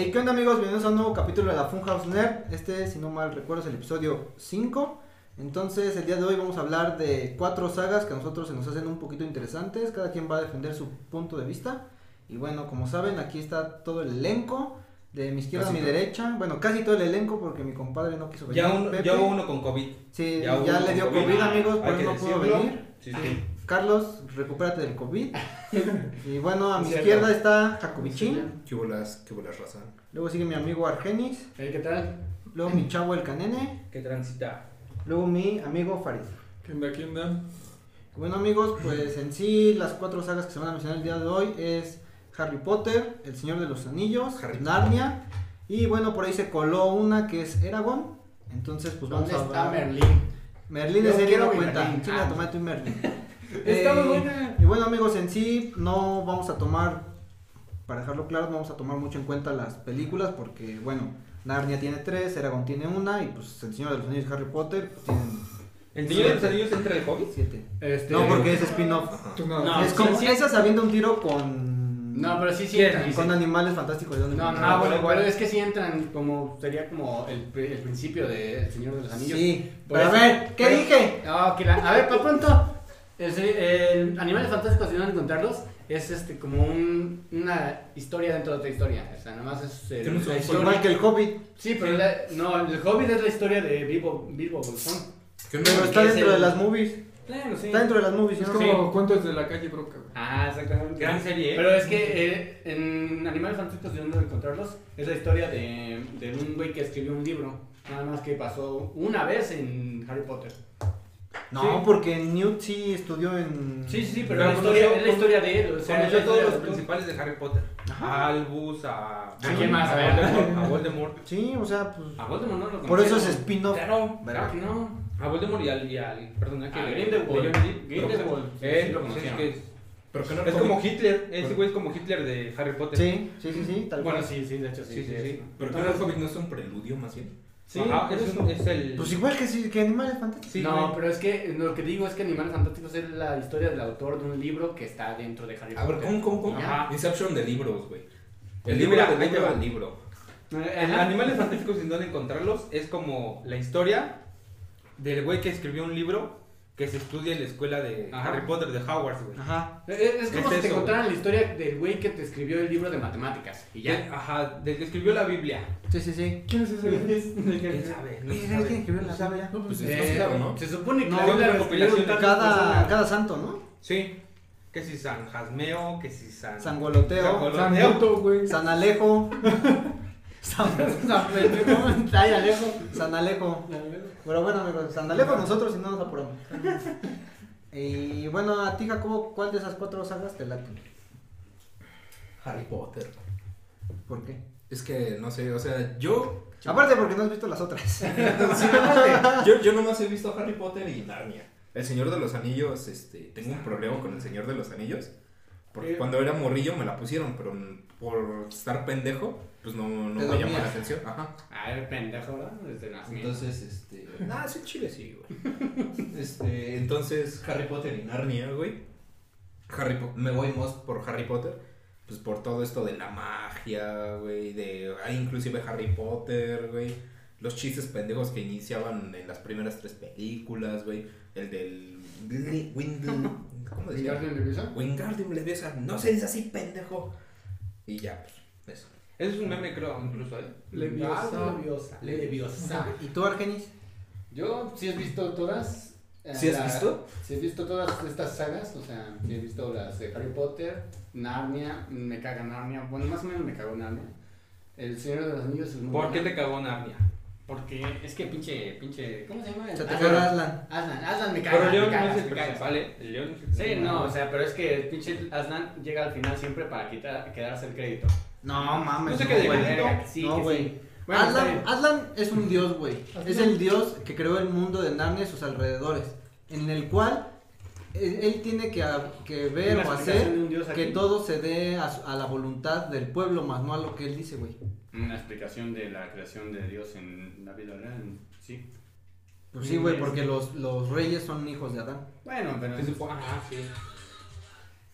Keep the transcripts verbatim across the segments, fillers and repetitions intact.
Hey, ¿qué onda amigos? Bienvenidos a un nuevo capítulo de la Funhouse Nerd. Este, si no mal recuerdo, es el episodio cinco. Entonces, el día de hoy vamos a hablar de cuatro sagas que a nosotros se nos hacen un poquito interesantes. Cada quien va a defender su punto de vista. Y bueno, como saben, aquí está todo el elenco. De mi izquierda Casi a mi todo. derecha. Bueno, casi todo el elenco porque mi compadre no quiso venir. Ya, un, Pepe. ya hubo uno con COVID. Sí, ya ya, hubo le dio COVID. COVID, amigos, por Hay eso que no pudo decirlo. venir. Sí, sí. Carlos, recupérate del COVID. Y bueno, a mi Cierto. izquierda está Jacobichín. ¿Qué bolas, qué bolas, raza? Luego sigue mi amigo Argenis. Hey, ¿qué tal? Luego mi chavo el Canene. ¿Qué transita? Luego mi amigo Farid. ¿Qué onda? ¿Qué onda? Bueno amigos, pues en sí las cuatro sagas que se van a mencionar el día de hoy es Harry Potter, El Señor de los Anillos, Harry Narnia y bueno, por ahí se coló una que es Eragon. Entonces pues vamos ¿Dónde a está hablar. Merlín? Merlín Yo de serie quiero no mi cuenta. Merlín. Chinga, Ah. tomate un Merlín. Está muy Eh, buena. Y bueno amigos, en sí no vamos a tomar, para dejarlo claro, no vamos a tomar mucho en cuenta las películas porque bueno, Narnia tiene tres, Eragon tiene una y pues El Señor de los Anillos y Harry Potter pues, tienen ¿El Señor de los Anillos entra de COVID? siete. Este, No, porque es spin-off. Tú no. No, es sí, como sí. esa sabiendo un tiro con No, pero sí, sí ¿Quién? entran. con animales fantásticos de donde No, no, encontrar. no, Ah, bueno, pero, igual. pero es que sí entran como, sería como el, pri- el principio de El Señor de los Anillos. Sí, Por pero a eso- ver, ¿qué pero- dije? Ah, que la- a ver, para pronto. El, se- el Animales Fantásticos y dónde encontrarlos es este como un, una historia dentro de otra historia. O sea, nada más es el- Tenemos la un- historia. Igual que el Hobbit, Sí, pero la- no, el Hobbit es la historia de Bilbo, Bilbo Bolsón. pero está es dentro el- de las movies. Claro, sí. Está dentro de las movies, Es ¿no? como cuentos de la calle Broca, güey. Ah, exactamente. Gran serie, ¿eh? Pero es que eh, en Animales Fantásticos y dónde encontrarlos es la historia de, de un güey que escribió un libro. Nada más que pasó una vez en Harry Potter. No, Sí. porque Newt sí estudió en... Sí, sí, sí, pero, Pero la historia, conoció- es la historia de él. O sea, Conoció es a la todos historia los de- principales de Harry Potter. Ajá. A Albus, a... ¿A quién más? A A ver. Voldemort. A Voldemort. Sí, o sea, pues... A Voldemort no lo Por eso es conocieron. spin-off. Claro. Claro que no. A Voldemort y al... Y al perdón, ¿a qué? A Grindelwald. Grindelwald, sí, Eh, sí lo sí, conocieron. es que es, Pero que no es como Hitler. Ese güey es como Hitler de Harry Potter. Sí, sí, sí, sí, tal Bueno, cual. sí, sí, de hecho sí. Sí, sí, es. sí. Pero que no el Hobbit no es un preludio más bien. Sí, Ajá, por es, eso. un- es el... Pues igual que, sí, que Animales Fantásticos. Sí, no, güey. pero es que lo que digo es que Animales Fantásticos es la historia del autor de un libro que está dentro de Harry A ver, Potter. ¿cómo, cómo, cómo? Ajá. Inception de libros, güey. El Sí, libro mira, del ahí te libro va. del libro. En Ajá. Animales Fantásticos y dónde encontrarlos es como la historia del güey que escribió un libro que se estudia en la escuela de Ajá. Harry Potter de Hogwarts, güey. Ajá. Es, es como Es si te eso, contaran la historia del güey que te escribió el libro de matemáticas. Y Ya, ya. ajá, del que escribió la Biblia. Sí, sí, sí. ¿Quién es ese, güey? ¿Quién sabe? No ¿Quién se sabe. escribió la Biblia? No, pues, Pues es- es más claro, ¿no? Se supone que No, la fue Biblia una la recopilación escribieron de tantas Cada, personas. cada santo, ¿no? Sí. Que si San Jasmeo, que si San... San Goloteo, San San Goloteo. Muto, güey. San Alejo, San, No, pendejo, está ahí Alejo. San Alejo. Pero bueno, amigos, San Alejo nosotros y no nos apuramos. Y bueno, a ti, Jacobo, ¿cuál de esas cuatro sagas te late? Harry Potter. ¿Por qué? Es que, no sé, o sea, yo... Aparte porque no has visto las otras. Sí, aparte, yo, yo nomás he visto Harry Potter y Narnia. El Señor de los Anillos, este, tengo un problema con El Señor de los Anillos. Porque Eh. cuando era morrillo me la pusieron, pero por estar pendejo, pues no, no Te me llama dormías. la atención. Ajá. Ah, el pendejo, ¿verdad? Desde nacimiento. Entonces, este... Ah, sí, chile sí, güey. Este, entonces, Harry Potter y Narnia, güey. Harry Po- me voy más por Harry Potter, pues por todo esto de la magia, güey, de... Ah, inclusive Harry Potter, güey. Los chistes pendejos que iniciaban en las primeras tres películas, güey. El del... Windle... ¿Cómo decía? ¿Wingardium Leviosa? Wingardium Leviosa. No se dice así, pendejo. Y ya, pues, eso. Ese es un meme, creo, incluso, ¿eh? Leviosa. Leviosa. Leviosa. ¿Y tú, Argenis? Yo sí he visto todas. eh, ¿Sí has la- visto? Sí he visto todas estas sagas, o sea, sí he visto las de Harry Potter, Narnia, me caga Narnia, bueno, más o menos me cagó Narnia. El Señor de los Anillos es muy ¿Por qué buena, te cagó Narnia? Porque es que pinche, pinche, ¿cómo se llama? Se te Aslan. caga Aslan. Aslan, Aslan me Pero caga, León me caga, no es el me caga. principal, ¿eh? El León es el Sí, principal. no, o sea, pero es que el pinche Aslan llega al final siempre para quitar, quedarse el crédito. No mames. No sé qué de güey. crédito. Verga, que sí, No, que güey. sí. Bueno, está Aslan, bien. Aslan es un dios, güey. Es el dios que creó el mundo de Narnia y sus alrededores. En el cual él, él tiene que, a- que ver Una o explicación hacer de un dios que aquí. todo se dé a, su- a la voluntad del pueblo, más no a lo que él dice, güey. Una explicación de la creación de Dios en la vida real, sí. Pues sí, güey, porque los, los reyes son hijos de Adán. Bueno, pero Se supone- Ajá, sí.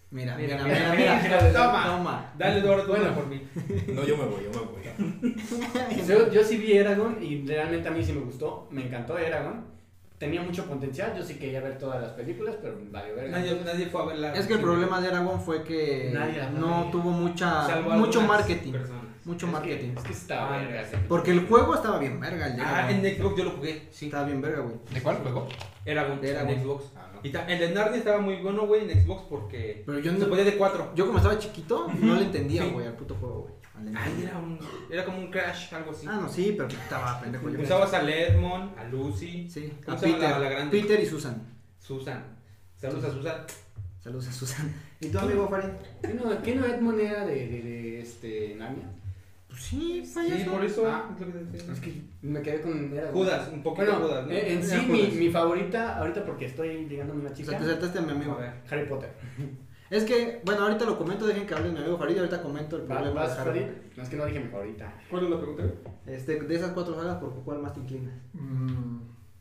Mira, Mira, mira, mira, mira, mira. mira, toma. Toma. Dale, Eduardo, tú Bueno. habla por mí. No, yo me voy, yo me voy. Yo, yo sí vi Eragon y realmente a mí sí me gustó, me encantó Eragon. Tenía mucho potencial, yo sí quería ver todas las películas, pero vale verga. Nadie, nadie fue a verla. Es que el problema de Eragon fue que Nadie la no ve. tuvo mucha, Salvo mucho algunas marketing. personas. Mucho Es marketing. Que, es que estaba Ah, verga. ese Porque el juego estaba bien verga, el de Ah, Eragon. en Xbox yo lo jugué, sí. Estaba bien verga, güey. ¿De cuál juego? Eragon, De Eragon. en Xbox. Ah, no. Y ta- el de Narnia estaba muy bueno, güey, en Xbox porque Pero yo se no- podía de cuatro. Yo como estaba chiquito, no le entendía, Sí. güey, al puto juego, güey. al de Ay, Narnia. era, un, era como un Crash, algo así. Ah, no, sí, pero estaba pendejo. yo. Usabas a Edmond, a Lucy, Sí, ¿Cómo a se llama Peter, la- la grande? Peter y Susan. Susan. Saludos a Susan. Saludos a Susan. ¿Y tu amigo Farid? ¿Qué no, qué no Edmond era de, de, de este, Narnia? Pues sí, Sí, payaso. por eso. Ah. es lo que te decía. Es que me quedé con Eragon. Judas, un poquito Bueno, Judas, ¿no? eh, en sí, Era mi, Judas. mi favorita, ahorita porque estoy ligándome a una O sea, chica, te saltaste a mi amigo. A ver. Harry Potter. Es que, bueno, ahorita lo comento, dejen que hable mi amigo Farid y ahorita comento el ¿Va- problema ¿Vas, de Harry. Farid? No, es que no dije mi favorita. ¿Cuál es la pregunta? Este, de esas cuatro sagas, ¿por cuál más te inclinas? Mm.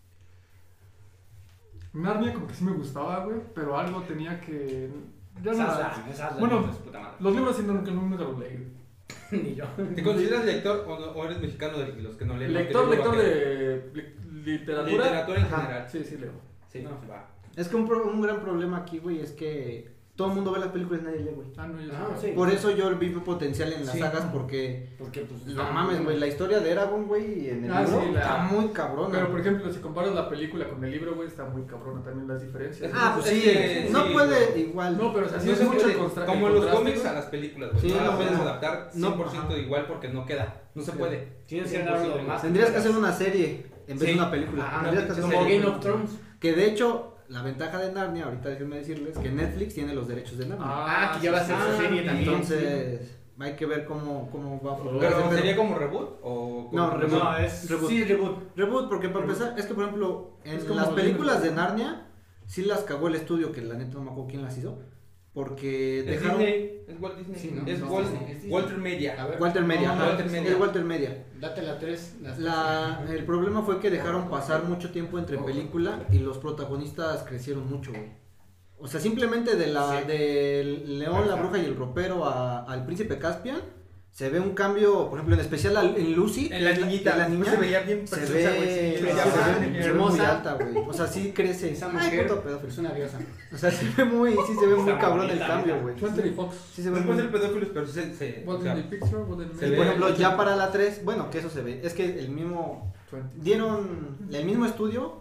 Narnia como que sí me gustaba, güey, pero algo tenía que... Ya no Esas- la- esas- Bueno, esas, puta madre. Los libros sí nunca, nunca los leí. Ni yo. ¿Te consideras lector o, no- o eres mexicano de los que no leen? Lector, Porque lector luego va a de li- literatura. quedar- Literatura en Ajá. general. Sí, sí leo. Sí, No. va. Es que un, pro- un gran problema aquí, güey, es que todo el mundo ve las películas y nadie lee, güey. Ah, no, yo Ah, sí. sí. Por eso yo vi potencial en las Sí. sagas, porque Porque, pues. no mames, güey, la historia de Eragon, güey, en el Ah, libro sí, la- está muy cabrona. Pero por ejemplo, si comparas la película con el libro, güey, está muy cabrona también las diferencias. Ah, pues Es sí, que- no sí, puede güey. igual. No, pero o sea, sí No es se mucho puede, el constra- como el los contraste, cómics güey. a las películas, güey. Sí, no es las lo puedes mismo. adaptar No, cien por ciento ajá. igual porque no queda. No se Sí. puede. Tienes que dar lo demás. Tendrías que hacer una serie en vez Sí. de una película. Ah, Tendrías que hacer como una Game película. of Thrones. Que de hecho, la ventaja de Narnia, ahorita déjenme decirles, que Netflix tiene los derechos de Narnia. Ah, que ya va a ser Ah, su serie también. Entonces, hay que ver cómo, cómo va a Pero funcionar. ¿sería como reboot o No, como- reboot. No, es. Reboot. Sí, reboot. Reboot, porque para empezar, es que por ejemplo, en Es como las los películas de libros. Narnia, sí las cagó el estudio, que la neta no me acuerdo quién las hizo, porque Es dejaron... Disney, es Walt Disney. Sí, ¿no? Es No, Walt- Disney, es Disney. Walter Media. A ver. Walter Media, No, ajá, Walter Media. es Walter Media. Date la tres. las La, el problema fue que dejaron pasar mucho tiempo entre película y los protagonistas crecieron mucho, güey. O sea, simplemente de la Sí. del León, la Bruja y el Ropero a- al Príncipe Caspian, se ve un cambio, por ejemplo, en especial al- en Lucy, En la que es niñita, que la niña, se veía bien se preciosa, ve, güey, sí, se ve- preciosa, se ve- se ve muy hermosa. alta, güey. O sea, sí crece. Esa Ay, mujer puto pedófilo. es una diosa. O sea, se ve muy, sí se ve muy Está cabrón el bonita, cambio, neta. güey. Twenty Fox. Sí se ve Después muy... del pedófilo, pero se. se o What sea, in the picture, what in the se Y ve- por ejemplo, ya para la tres, bueno, que eso se ve, es que el mismo, twenty. dieron, el mismo estudio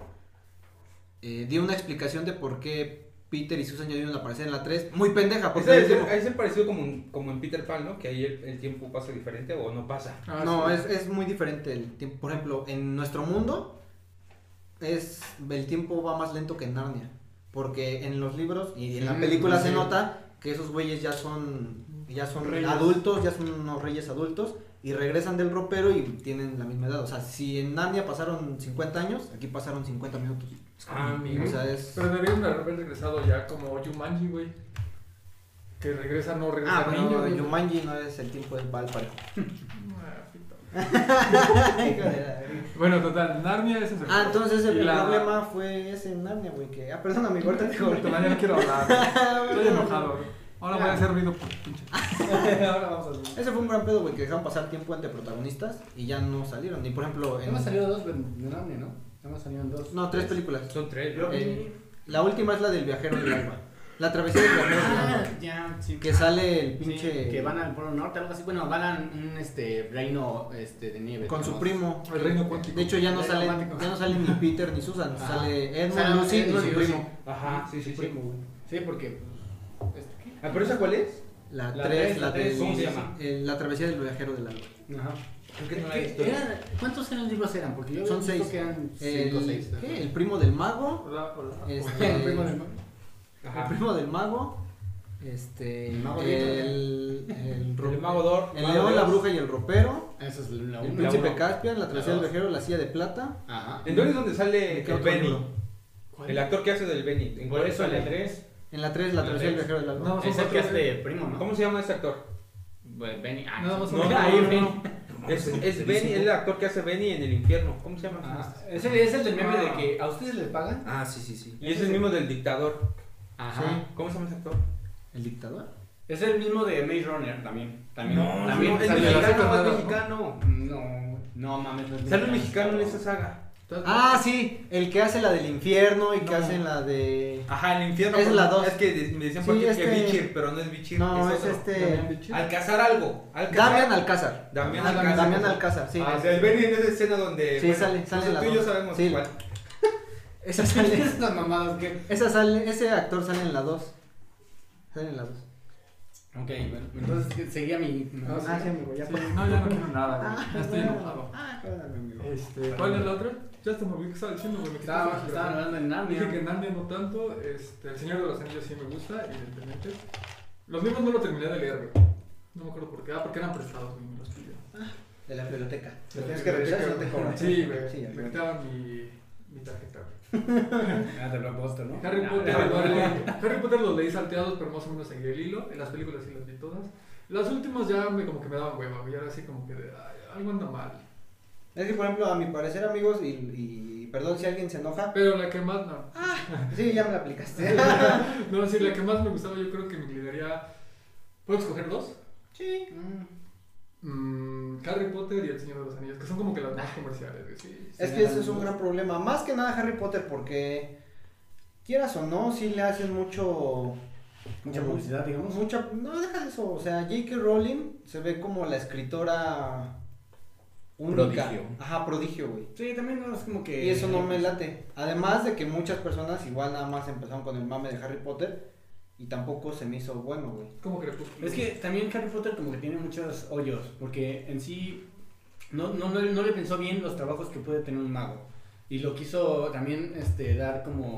eh, dio una explicación de por qué Peter y Susan ya dieron a aparecer en la tres, muy pendeja, porque Ese es es, el, como- es el parecido como, en- como en Peter Pan, ¿no? Que ahí el, el tiempo pasa diferente o no pasa. Ah, no, sí. es, es muy diferente el tiempo. Por ejemplo, en nuestro mundo, es el tiempo va más lento que en Narnia, porque en los libros y en la Mm, película se sí. nota que esos güeyes ya son, ya son Reyes. adultos, ya son unos reyes adultos, y regresan del ropero y tienen la misma edad. O sea, si en Narnia pasaron cincuenta años, aquí pasaron cincuenta minutos. Ah, amigo. O sea, es... Pero deberían de haber regresado ya como Jumanji, güey. Que regresa, no regresa Ah, niño, pero güey. Jumanji no es el tiempo del Val parejo. Ah, pito. Hijo de la- Bueno, total, Narnia ese es el Ah, entonces el Y la- problema fue ese en Narnia, güey, que... Ah, perdón, amigo, ahorita te Ahorita ya no quiero hablar. Estoy enojado, güey. Ahora voy a hacer ruido por pinche. Ahora vamos a ver. Ese fue un gran pedo, güey, que dejaron pasar tiempo entre protagonistas y ya no salieron. Y por ejemplo, Ya en... me salido dos de Narnia, ¿no? Ya me salieron dos. No, tres películas. Son tres. Yo- Eh, la última es la del viajero del alba. La travesía del viajero del Ah, alba. ya, sí. Que sale el Sí, pinche... que van al Polo Norte, algo así. Bueno, van a un este, reino este, de nieve. con su digamos. primo. El reino cuántico. De hecho ya no Reino salen, cuántico. ya no salen ni Peter ni Susan, Ajá. sale Edmund, Sale Lucy y Edmund su y Lucy. primo. Ajá, sí, sí, Su sí. primo, güey. Sí, porque. pues, este, ¿qué? Ah, ¿pero esa cuál es? La La tres, tres, la la tres, del- ¿cómo se llama? eh, la travesía del viajero del alba. Ajá. Creo que no la ¿Qué- he visto. eran- ¿Cuántos eran libros eran? Porque yo Son había visto seis. que eran cinco o El, seis. ¿qué? El primo del mago, Hola, hola. este, El primo del mago. el Ajá. primo del mago, este, El mago el, el, ro- El mago Dor. el Mago león, la Dios. bruja y el ropero, Esa es la el uno. príncipe uno. Caspian, la travesía La del dos. viajero, la silla de plata. Ajá. ¿En dónde es donde sale ¿Qué el otro Benny? libro? El actor que hace del Benny. ¿En Por cuál eso sale? la tres. En la tres, la La travesía del tres. viajero del alba. No, son Es el que cuatro, hace de primo, ¿no? ¿Cómo se llama ese actor? Bueno, Benny. Ah, Nada más No, un- no, Ahí, no, Benny. no. Es, es Benny, es el actor que hace Benny en el infierno. ¿Cómo se llama? Ah, ese es el del meme Ah. de que a ustedes les pagan. Ah, sí, sí, sí. Y es el mismo del dictador. Ajá. Sí. ¿Cómo se llama ese actor? ¿El dictador? Es el mismo de Maze Runner también. También, No, también no, es sale- mexicano, la- es mexicano. No, no mames. No es Sale un mexicano en esa saga. Ah, sí, el que hace la del infierno y que No. hace la de... Ajá, el infierno. Es pero la no- dos. Es que de- me decían Sí, por aquí este- que Bichir, pero no es Bichir. No, es otro. este... Al cazar algo. Al cazar. Damián Alcázar. Damián Ah, Alcázar. Damián Alcázar, sí. Ah, del Benny en esa escena donde. Sí, sale- sale tú la y yo dos. sabemos Sí. cuál. Esa sale... Estas mamadas que. Esa sale... Ese actor sale en la dos. Sale en la dos. Ok, bueno, entonces que seguía mi. Ah, Ah, sí, amigo, ya Sí, fue. no, ya no quiero nada, güey. Ah, Ya estoy perdóname. enojado. Ah, perdóname, amigo. Este, ¿cuál es la otra? Ya hasta me olvidé que estaba diciendo, güey. me quitaste Estaba, la estaban hablando de Narnia. Dije que Narnia no tanto, este, El Señor de los Anillos sí me gusta, evidentemente. Los libros no lo terminé de leer, güey. No me acuerdo por qué. Ah, porque eran prestados, güey, me los pidió. De la biblioteca. Lo De tienes la que revisar si no te biblioteca. cobran. Sí, güey. Sí, ya, me güey. quitaban mi, mi tarjeta, güey. Ah, de Blockbuster, ¿no? Harry Ah, Potter, de- igual, güey. Harry Potter los leí salteados, pero más o menos seguí el hilo. En las películas sí las vi todas. Las últimas ya me, como que me daban hueva, güey. Ahora sí como que de, ay, algo anda mal. Es que, por ejemplo, a mi parecer, amigos, y, y perdón si alguien se enoja. Pero la que más, no. Sí, ya me la aplicaste. No, sí, la que más me gustaba yo creo que me inclinaría... ¿Puedo escoger dos? Sí. Mm. Mm, Harry Potter y El Señor de los Anillos, que son como que las más comerciales, güey. Sí, Es que eso es un gran problema. Más que nada Harry Potter porque, quieras o no, sí le hacen mucho... Mucha publicidad, digamos. Mucha, no, deja de eso. O sea, J K. Rowling se ve como la escritora única. Prodigio. Ajá, prodigio, güey. Sí, también no es como que. Y eso no me late. Además de que muchas personas igual nada más empezaron con el mame de Harry Potter y tampoco se me hizo bueno, güey. Como Crepúsculo. Es que también Harry Potter como que tiene muchos hoyos, porque en sí no, no, no, no le pensó bien los trabajos que puede tener un mago. Y lo quiso también este, dar como,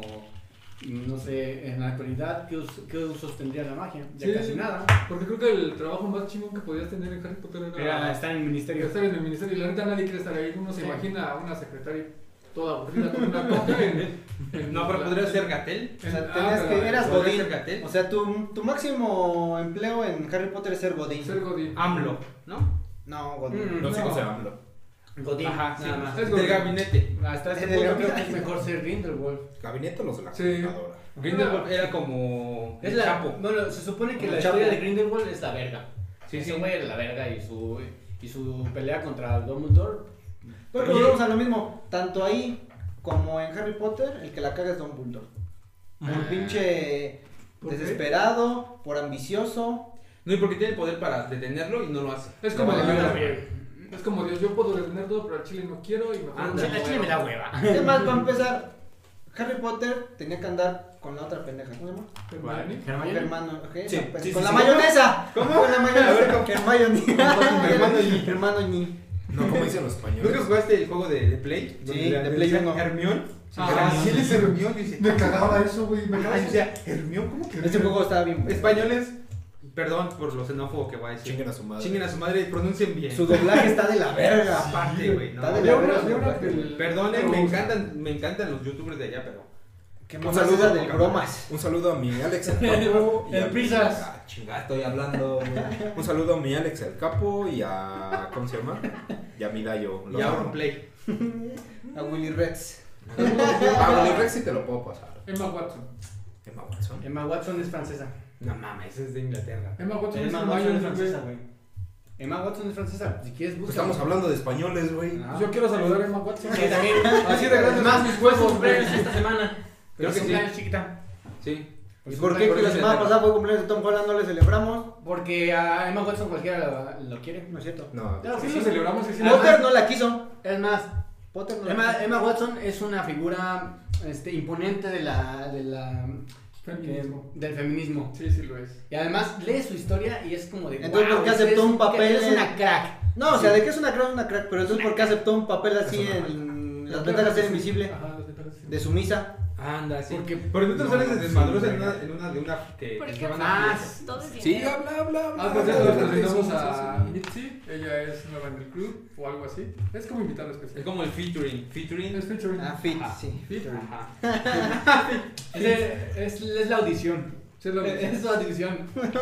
no sé, en la actualidad, ¿qué, us, qué usos tendría la magia? Ya Sí, casi nada. Porque creo que el trabajo más chingón que podías tener en Harry Potter era, Era estar en el ministerio. estar en el ministerio. Y la neta nadie quiere estar ahí. Uno se Sí. imagina a una secretaria toda aburrida con una coca en, en- No, pero en- podría ser Gatel. O sea, en- tenías ah, que, pero- eras ¿podría Godín. ser Gatel? O sea, tu, tu máximo empleo en Harry Potter es ser Godín. Ser Godín. AMLO, ¿no? No, Godín. Mm, Los No. hijos de AMLO. Godín, Ajá, nada sí. más. Es Del Godín. gabinete. Hasta este En el punto creo que gabinete. es mejor ser Grindelwald. Gabinete o los de la Sí. computadora. Grindelwald era como. Es el la, Chapo. bueno, se supone que Como la el Chapo. historia de Grindelwald es la verga. Sí, Ese sí. güey era la verga y su, y su pelea contra Dumbledore. Pero volvemos a lo mismo. Tanto ahí como en Harry Potter, el que la caga es Dumbledore. Por Ah. pinche ¿Por qué? desesperado, por ambicioso. No, y porque tiene el poder para detenerlo y no lo hace. Es como No, Dios. no, no. Es como Dios, yo puedo detener todo, pero al chile no quiero y mejor. Anda. A Chile me da hueva. Además, para empezar, Harry Potter tenía que andar con la otra pendeja. ¿Cómo se llama? Hermione. Hermione. Hermano, ¿ok? Sí, No, pues, sí, con sí, la sí. mayonesa. ¿Cómo? Con la A ver, mayonesa. ¿cómo? Hermione. Hermano Ñi. Hermano Ñi. No, como dicen los ¿Nunca españoles. jugaste el juego de, de Play? Sí, Donde de le Play decían uno. Hermión. Ah, Ah, ¿quién es Hermión? Y dice, Me cagaba eso, güey. Me ah, cagaba y eso. decía, Hermión, ¿cómo que Este Hermión? juego estaba bien. bueno. Españoles, perdón por lo xenófobo que va a decir. Chinguen a su madre. Chinguen a su madre y pronuncien bien. Su doblaje está de la verga. Aparte, güey. No. Está de Había la una- verga. había una su que doblaje. el- Perdonen, me encantan, me encantan los youtubers de allá, pero. Qué Un mamá saludo esa del bromas. Un saludo a mi Alex el Capo. y El a mi- Prisas. Ah, chingada, estoy hablando. güey. Un saludo a mi Alex el Capo y a. ¿Cómo se llama? Y a mi Dayo. Y ahora Play. A Willy Rex. A Willy Rex sí te lo puedo pasar. Emma Watson. Emma Watson. Emma Watson es francesa. No mames, es de Inglaterra. Emma Watson es Emma Hermione, Watson es güey. francesa, güey. Emma Watson es francesa. Si quieres, Pues busca. estamos hablando de españoles, güey. Ah. Yo quiero saludar a Emma Watson. Que también. Así de grandes Más son mis mis huevos huevos, cumpleaños güey. esta semana. Creo Creo que que sí. cumpleaños chiquita. Sí. ¿Y por qué? Que la semana pasada fue cumpleaños de Tom Holland, no le celebramos. Porque a Emma Watson cualquiera lo, lo quiere. No es cierto. No. Claro que Sí, sí. lo celebramos y sí. Potter no la quiso. Es más, Potter no la Emma, quiso. Emma Watson es una figura este, imponente de la, de la, Feminismo. del feminismo. Sí, sí lo es. Y además lee su historia y es como de. Entonces, wow, ¿por qué es- aceptó es- un papel Es en- una crack. No, o sea, de que es una crack, es una crack, pero entonces ¿por qué aceptó un papel así Es una en las ventajas de ser invisible? Ajá, las ventajas de ser De sumisa. Anda, sí. Porque- Porque tú te no, sales de sí, desmadrosa en güey. una, en una de una que, Porque que van Ah, a fiesta. todo es Sí, dinero. habla, habla, habla. Ah, pues ya habla, nos habla, presentamos sí, sí, a sí, sí. Mitzi. Ella es nueva en el club o algo así. Es como invitada especial. Es como el featuring. Featuring. Es featuring. Ah, fit, Ajá. sí. Fit. Ajá. Es, es, es la audición. Sí, es lo mismo. Es su audición.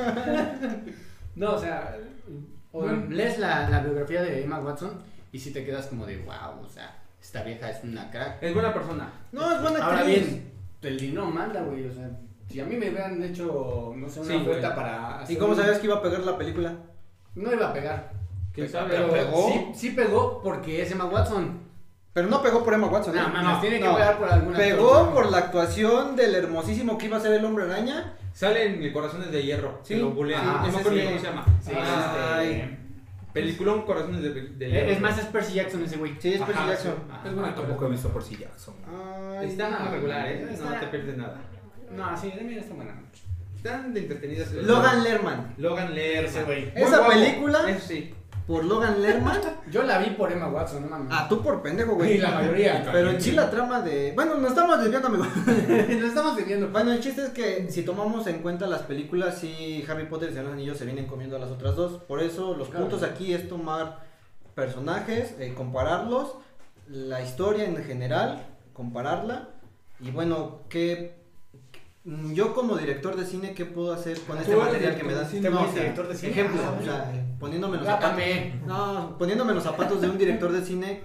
No, o sea, o Bueno. lees la, la biografía de Emma Watson y si te quedas como de wow, o sea, esta vieja es una crack. Es buena persona. No, es buena Ahora actriz. bien, el dinero manda, güey, o sea. Si a mí me hubieran hecho, no sé, una Sí, oferta güey. para ¿Y hacer cómo un- sabías que iba a pegar la película? No iba a pegar. ¿Quién sabe? Pero ¿Pegó? Sí, sí pegó porque es Emma Watson. Pero no pegó por Emma Watson, ¿eh? No, mames, tiene que no. pegar por alguna Pegó actuación. por la actuación del hermosísimo que iba a ser el Hombre Araña. Sale en Corazones de Hierro. Sí. Que lo bulean. Ah, no me ese acuerdo sí. cómo se llama. Sí, Ay. este, Peliculón Corazones de, de Hierro. es más, es Percy Jackson ese güey. Sí, es Percy Ajá, Jackson. Ajá. Es buena Ah, tampoco he visto por si Jackson. Ay, Está regular, ¿eh? No Está- te pierdes nada. No, sí, también está buena. Están de entretenidas. Logan Lerman. Logan Lerman. Ese güey. Muy Esa guapo. película- Eso sí. Por Logan Lerman. Yo la vi por Emma Watson, no mames. Ah, tú por pendejo, güey. Sí, la mayoría. Pero en sí la trama de... Bueno, nos estamos desviando, amigo. Lo estamos viviendo. Bueno, el chiste es que si tomamos en cuenta las películas, sí, Harry Potter y el Señor de los Anillos se vienen comiendo a las otras dos. Por eso los Claro. puntos aquí es tomar personajes, eh, compararlos, la historia en general, compararla. Y bueno, ¿qué... mm, yo como director de cine, ¿qué puedo hacer con Tú este eres material que me director de das? cine. No, Este o sea, director de cine. ejemplo, Ah, o sea, eh, poniéndome los zapatos... Lápame. No, poniéndome los zapatos de un director de cine,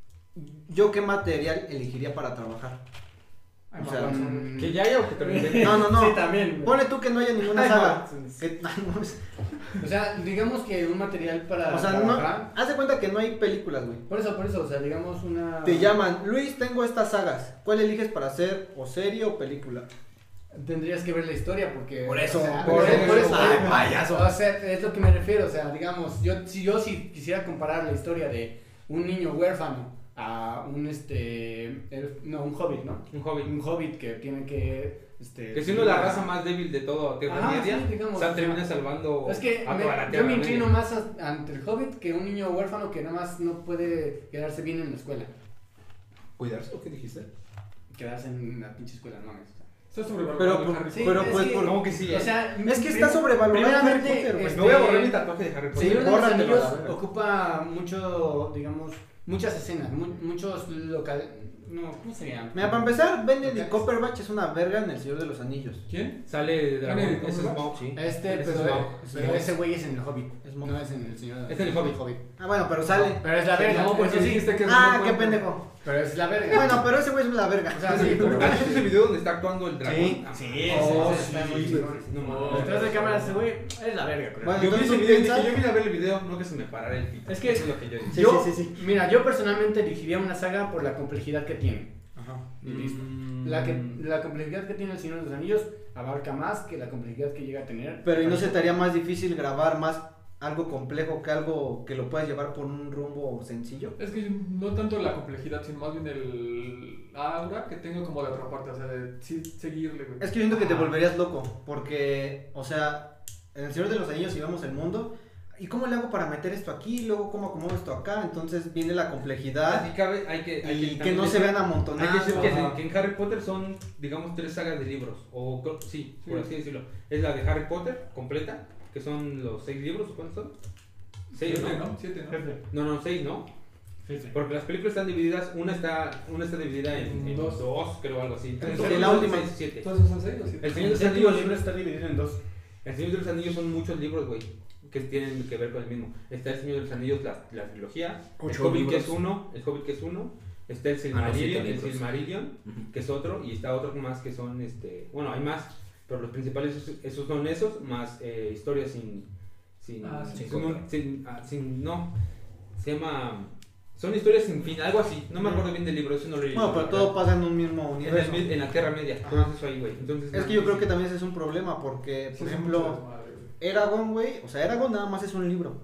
¿yo qué material elegiría para trabajar? Emma O sea, Watson. Que ya haya o que te lo inventes. No, no, no. Sí, también. güey. Ponle tú que no haya ninguna Ay, saga. no. Que- ay, no, es- O sea, digamos que un material para o sea, no, trabajar. haz de cuenta que no hay películas, güey. Por eso, por eso, o sea, digamos una. Te llaman, Luis, tengo estas sagas. ¿Cuál eliges para hacer o serie o película? Tendrías que ver la historia porque. Por eso, o sea, por por, eso. por eso. Ay, güey. payaso. O sea, es lo que me refiero. O sea, digamos, yo si yo si quisiera comparar la historia de un niño huérfano a un este. elf- no, un hobbit, ¿no? Un hobbit. Un hobbit que tiene que. Este, Que siendo la raza más débil de todo Tierra Ajá, Media, sí, digamos, o sea, o sea, termina salvando Es que a me- toda la yo Tierra me inclino Media. más a- ante el hobbit que un niño huérfano que nada más no puede quedarse bien en la escuela. ¿Cuidarse o qué dijiste? Quedarse en la pinche escuela, no mames. Está sobrevalorado Pero, el Harry Sí, pero es pues que- por... ¿Cómo que sí? O sea, Es que está prim- sobrevalorado Harry primeramente, Potter, güey. este, Me voy a borrar mi tatuaje de Harry Potter. Señor de los bórratelo a la Anillos verga. ocupa mucho, digamos, muchas escenas, mu- muchos local... No, ¿cómo se llama? Mira, para empezar, Benedict Locales. Cumberbatch es una verga en El Señor de los Anillos. ¿Quién? Sale de Dragón. Benedict Ese es Cumberbatch. Smaug, sí. Este, Ese pero, es Smaug. pero ese güey es en el Hobbit, Es Smaug. no es en el Señor de Es en el Hobbit. Ah, bueno, pero sale. Pero es la verga, No, porque eso sí, dijiste que es Ah, una qué buena- pendejo. pero es la verga. Bueno, pero ese güey es la verga. O sea, sí, pero... ¿Has visto ese video donde está actuando el dragón? Sí. Ah, Sí, oh, ese- ese está muy sí, chingón. no Oh, mames. Detrás de cámara ese güey es la verga, creo. Bueno, Yo vi entonces, ese ¿tú video y piensas? dije, yo vine a ver el video, no que se me parara el pito. Es que- Eso es lo que yo dije. Sí, yo, sí, sí, sí. Mira, yo personalmente elegiría una saga por la complejidad que tiene. Ajá. Y listo. Mm. La, que, la complejidad que tiene el Señor de los Anillos abarca más que la complejidad que llega a tener. Pero ¿y no se te haría más difícil grabar más algo complejo que algo que lo puedas llevar por un rumbo sencillo? Es que no tanto la complejidad, sino más bien el aura que tengo como de otra parte, o sea, de sí, seguirle, güey. Es que yo siento que te volverías loco, porque, o sea, en El Señor de los Anillos si vemos el mundo, ¿y cómo le hago para meter esto aquí? Luego, ¿cómo acomodo esto acá? Entonces viene la complejidad Así cabe, hay que, hay y que también no se decir- vean Hay que amontonados. decir que, Ajá. en- que en Harry Potter son, digamos, tres sagas de libros. O co- sí, por Sí. así decirlo. Es la de Harry Potter completa, que son los seis libros, ¿o cuántos son? Seis, Siete, ¿no? ¿no? Siete, ¿no? No, no, seis, ¿no? Porque las películas están divididas, una está, una está dividida en, en Dos. dos, creo, algo así. Sí, Son la última. seis, siete. ¿Entonces son seis o siete? El Señor de los El séptimo Anillos, libro está dividido en dos. el Señor de los Anillos son muchos libros, güey, que tienen que ver con el mismo. Está el Señor de los Anillos, la, la trilogía, el Ocho Hobbit que libros. es uno, el Hobbit que es uno, está el Ah, no, Silmarillion, siete el libros. Silmarillion, Ujú. que es otro, y está otro más que son, este, bueno, hay más, pero los principales esos, esos son esos, más eh, historias sin, sin, Ah, sí. sin, Sin un- contar. sin- ah, sin- no, se llama, son historias sin fin, algo así, no me acuerdo bien del libro, eso no lo leí. Bueno, pero todo pasa en un mismo en, universo. el- en la Tierra Media, Ajá. todo eso ahí, güey, entonces. Es que yo creo que también ese es un problema porque, Sí, por son ejemplo, muchas madres, güey. Eragon, güey, o sea, Eragon nada más es un libro.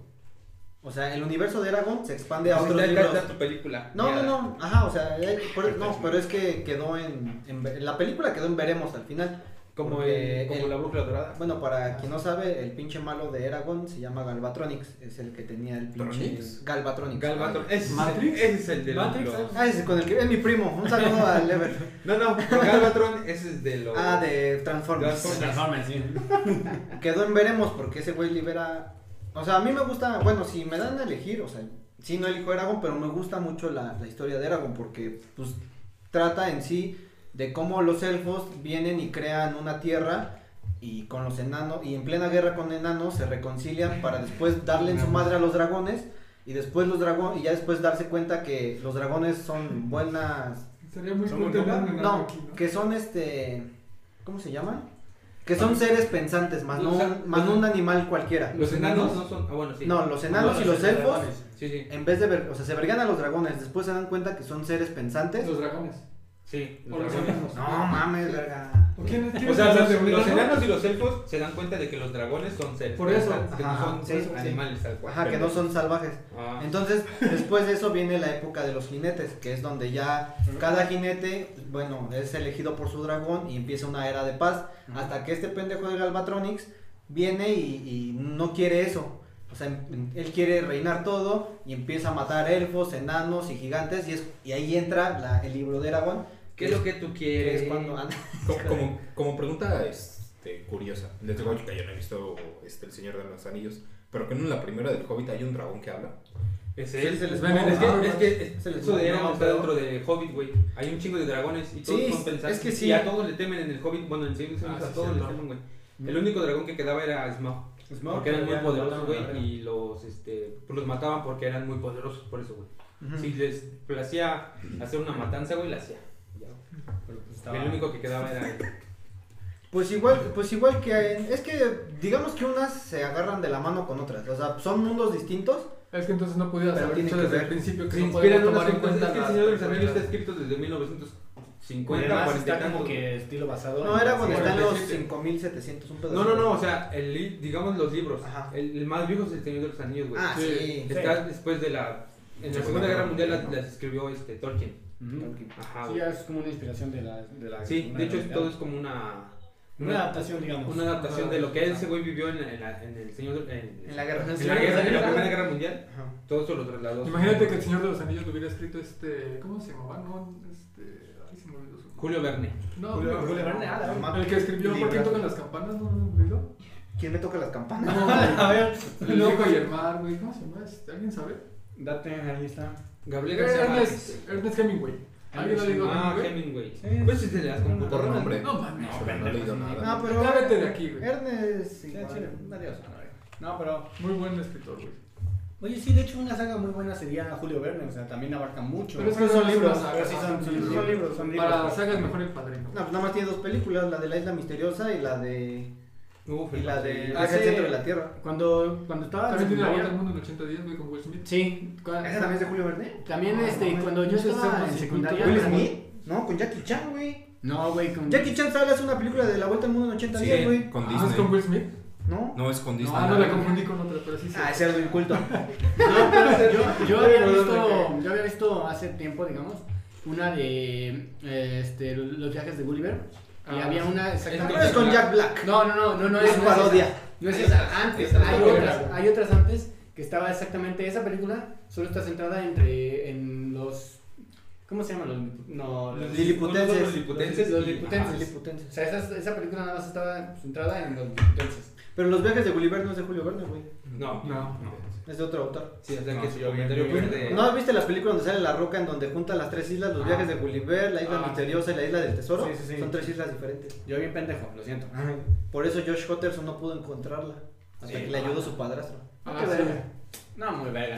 O sea, el universo de Eragon se expande a Pues otros está- libros. está tu película. No, no, ya. no, ajá, o sea, eh, por- no, pero es que quedó en, en, ve- la película quedó en veremos al final. Como, Porque el- como el- la brújula dorada. Bueno, para quien no sabe, el pinche malo de Eragon se llama Galvatronix, es el que tenía el pinche ¿Tronix? Galvatronix. Galvatron. Ese, es el- ¿Matrix? ese es el de los- ¿Matrix? los- Ah, ese es con el que es mi primo. Un saludo al Ever. No, no, Galvatron, ese es de los. Ah, de Transformers. Transformers. sí. Quedó en veremos porque ese güey libera. O sea, a mí me gusta, bueno, si me dan a elegir, o sea, sí no elijo Eragon, pero me gusta mucho la, la historia de Eragon porque, pues, trata en sí de cómo los elfos vienen y crean una tierra y con los enanos, y en plena guerra con enanos se reconcilian para después darle en su madre a los dragones y después los dragones, y ya después darse cuenta que los dragones son buenas, Sería muy Son cool muy tener cool. un enano no, aquí, ¿no? que son este, ¿cómo se llaman? Que son seres pensantes, más, Los- no, los- más no un animal cualquiera. Los enanos no son. Ah, bueno, sí. No, los enanos y los Los elfos, dragones. Sí, sí. en vez de ver, o sea, se vergan a los dragones, después se dan cuenta que son seres pensantes. Los dragones. Sí, O los los dragones. enanos. No mames, verga. ¿O quién, quién O sea, es los, el de los Universo? enanos y los elfos se dan cuenta de que los dragones son seres. Por eso. pensantes, que Ajá, no son sí, sí. animales tal cual. Ajá, que no son salvajes. Ah. Entonces, después de eso viene la época de los jinetes, que es donde ya cada jinete, bueno, es elegido por su dragón y empieza una era de paz, hasta que este pendejo de Galvatronix viene y, y no quiere eso. O sea, em- él quiere reinar todo y empieza a matar elfos, enanos y gigantes y, es, y ahí entra la- el libro de Aragón, ¿Qué es lo que tú que quieres? es cuando anda. Como, como, como pregunta este, curiosa, les digo que yo no he visto este, El Señor de los Anillos, pero que en la primera del Hobbit hay un dragón que habla. Es Sí, él. es el Es, Smaug. que, Ah, es que es el eso de Smaug, Aragorn no, está pero- dentro de Hobbit, güey. Hay un chingo de dragones y todos Sí, son pensantes. es que sí. Y a todos le temen en el Hobbit. Bueno, en el Señor de los Ah, Anillos a sí, todos le cierto. temen, güey. El único dragón que quedaba era Smaug. Smaug, Porque eran pero muy ya lo poderosos, mataron a la güey. verga. Y los, este, pues los mataban porque eran muy poderosos, por eso, güey. Ujú. Si les placía hacer una matanza, güey, la hacía. Ya. Pero pues estaba- El único que quedaba era él. Pues igual, pues igual que, es que digamos que unas se agarran de la mano con otras, o sea, son mundos distintos. Es que entonces no pudieras Pero haber tiene dicho que desde ver. el principio que Se no inspiran podemos unas tomar en en cosas. cuenta Es que el las Señor de los Anillos está precuelas. escrito desde mil novecientos Y cincuenta, además cuarenta y está como tantos. que estilo basado No, en- era cuando Sí, están los cuarenta y siete. cinco mil setecientos, un pedazo. No, no, no, o sea, el, li- digamos los libros. Ajá. El, el más viejo es el Señor de los Anillos, güey. Ah, Sí. sí. Está después de la. En la Segunda Segunda Guerra Guerra Mundial las, Mundial. las escribió este Tolkien. Ujú. Ajá, Sí, güey. ya es como una inspiración de la... De la Sí, Segunda de hecho Guerra es- todo es Mundial. como una. Una adaptación, digamos. Una adaptación Ajá. de lo que ese güey vivió en, en, la, en el Señor. En, En la guerra. en la, Sí, guerra, en la guerra. Primera Guerra Mundial. Ajá. Todo eso lo trasladó. Imagínate que el Señor de los Anillos lo hubiera escrito este. ¿Cómo se llamaba? No, este. Ay, se me olvidó su. Julio Verne. No, Julio- no, Julio no. Verne, ah, la verdad. El que escribió ¿Por qué Librazo. tocan las campanas? ¿No lo has leído? ¿Quién me toca las campanas? No, A ver, El Loco y el Mar, güey. ¿Cómo se llama? Este, ¿Alguien sabe? date, ahí está. Gabriel García Márquez. Ernest, Ernest Hemingway. ¿Alguien ha leído Ah, Hemingway? Hemingway. Sí. Pues si se le das Por computadoras. nombre. No mames. Pero no he leído nada. No, pero. Ya vete de aquí, güey. Ernest, Sí, igual. chile. Adiós. a la verga. No, pero... Muy buen escritor, güey. Oye, sí, de hecho una saga muy buena sería Julio Verne, o sea, también abarca mucho. Pero es que Bueno, son son libros, libros, pero sí son, son, libros. son libros, son libros. Para sagas mejor el padrino. No, pues nada más tiene dos películas, la de la isla misteriosa y la de. Uf, Y la de. sí. Viaje Hace- al centro de la tierra. Cuando, cuando estaba en También tiene la vuelta al secundaria... mundo en ochenta días, güey, con Will Smith. Sí, cuando- ¿Esa también es de Julio Verne? también Ah, este, no, cuando yo muchas estaba escenas en y secundaria... ¿Will cultura. Smith? No, con Jackie Chan, güey. No, güey, con... Jackie Chan sale hace una película de la vuelta al mundo en ochenta Sí, días, güey. con Ah, Disney. ¿es con Will Smith? ¿No? No, es con Disney. No, no la confundí con otra, pero sí. sí. Ah, ese era el inculto. No, pero yo, yo había visto, yo había visto hace tiempo, digamos, una de eh, este, los viajes de Gulliver. Y Ah, había sí. una No exactamente... es con Jack Black. No, no, no, no, no Es es no es parodia. esa. No es esa, antes, Esa hay es otras, otra. hay otras antes que estaba exactamente esa película, solo está centrada entre en los ¿cómo se llaman los no, Los los- liliputenses. Los liliputenses. Los y- liliputenses. ajá. Liliputenses. O sea, esa, esa película nada más estaba centrada en los liliputenses. Pero los viajes de Gulliver no es de Julio Verne, güey. No, No. Es de otro autor. Sí, o sea No, que sí, su comentario bien, fue bien. de. ¿No viste la película donde sale la roca en donde junta las tres islas, los Ah. viajes de Gulliver, la isla Ah. misteriosa y la isla del tesoro? Sí, sí, sí. Son tres islas diferentes. Yo bien pendejo, lo siento. Por eso Josh Hutcherson no pudo encontrarla. Hasta Sí. que le ayudó su padrastro. Ah, Qué sí. verga. No, muy verga.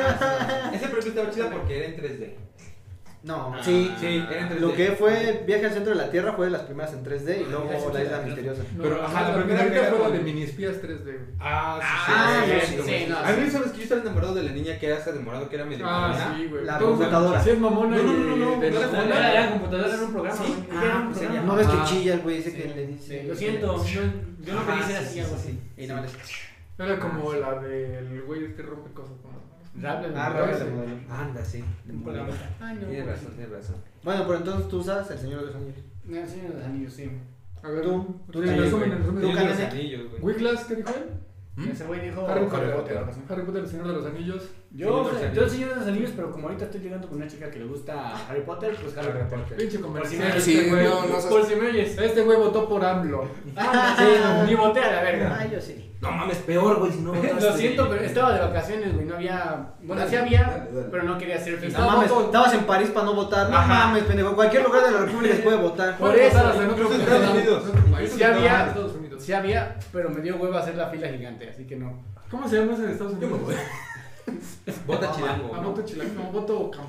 Esa película estaba chida porque era en tres D. No, Ah. sí. Sí, era en tres D. Lo que fue Viaje al centro de la Tierra fue de las primeras en tres D y luego Viaje al la centro de isla la misteriosa. No, Pero, no, ajá, la la primera primera que fue era la de con- mini espías tres D. güey. Ah, Ah, sí, sí, sí, sí, sí. no, A mí, sí. ¿sabes que yo estaba enamorado de la niña que era esa de morado que era medio Ah, mamona? sí, güey. La Todos- computadora. Sí, es mamona No, no, y no, no, de no era enojona. mamona. Era, era computadora, era un programa. Sí. güey. Ah, Era un pues programa. ella- no ves Ah. que chilla el güey ese Sí. que le dice. Sí, lo siento, no, yo no quería ser así, algo así. Y no, les- Era como la del güey que rompe cosas con las manos. Rap, Ah, rap, Robert sí. de modelo. Anda, sí. Un programa. Ay, no. Tienes razón, tienes razón. Bueno, pero entonces tú usas El Señor de los Anillos. No, el Señor de los Anillos, sí. A ver, Tú, tú en sí, resumen, güey. en resumen. Tú, Señor de los Canene. Anillos, güey. Wiglas, ¿qué dijo él? ¿Mm? Ese güey dijo Harry Harry Potter. Potter. algo así. Harry Potter, el Señor de los Anillos. Yo, Señor de los yo Anillos. el Señor de los Anillos, pero como ahorita estoy llegando con una chica que le gusta Harry Potter, pues Harry, Harry Potter. Potter. Pinche Por si comercial. me, Sí, este güey. no, no. por si me oyes. Este güey votó por AMLO. Ah, sí, no, ni voté a la verga. Ah, yo sí. No mames, peor, güey, si no Lo siento, pero estaba de vacaciones, güey, no había... Bueno, sí Dale, había, dale, dale. pero no quería hacer fiesta. No Estaba mames, voto- estabas en París para no votar. No Ajá. mames, pendejo. En cualquier lugar de la República se puede votar. Por Puede eso, votar hasta en otro incluso en país. Estados Unidos. En otro país. Sí había- En Estados Unidos. Sí había, pero me dio hueva hacer la fila gigante, así que no. ¿Cómo se llama ese de Estados Unidos? Vota chilango. Ah, ¿no? voto chilango. No, voto campo.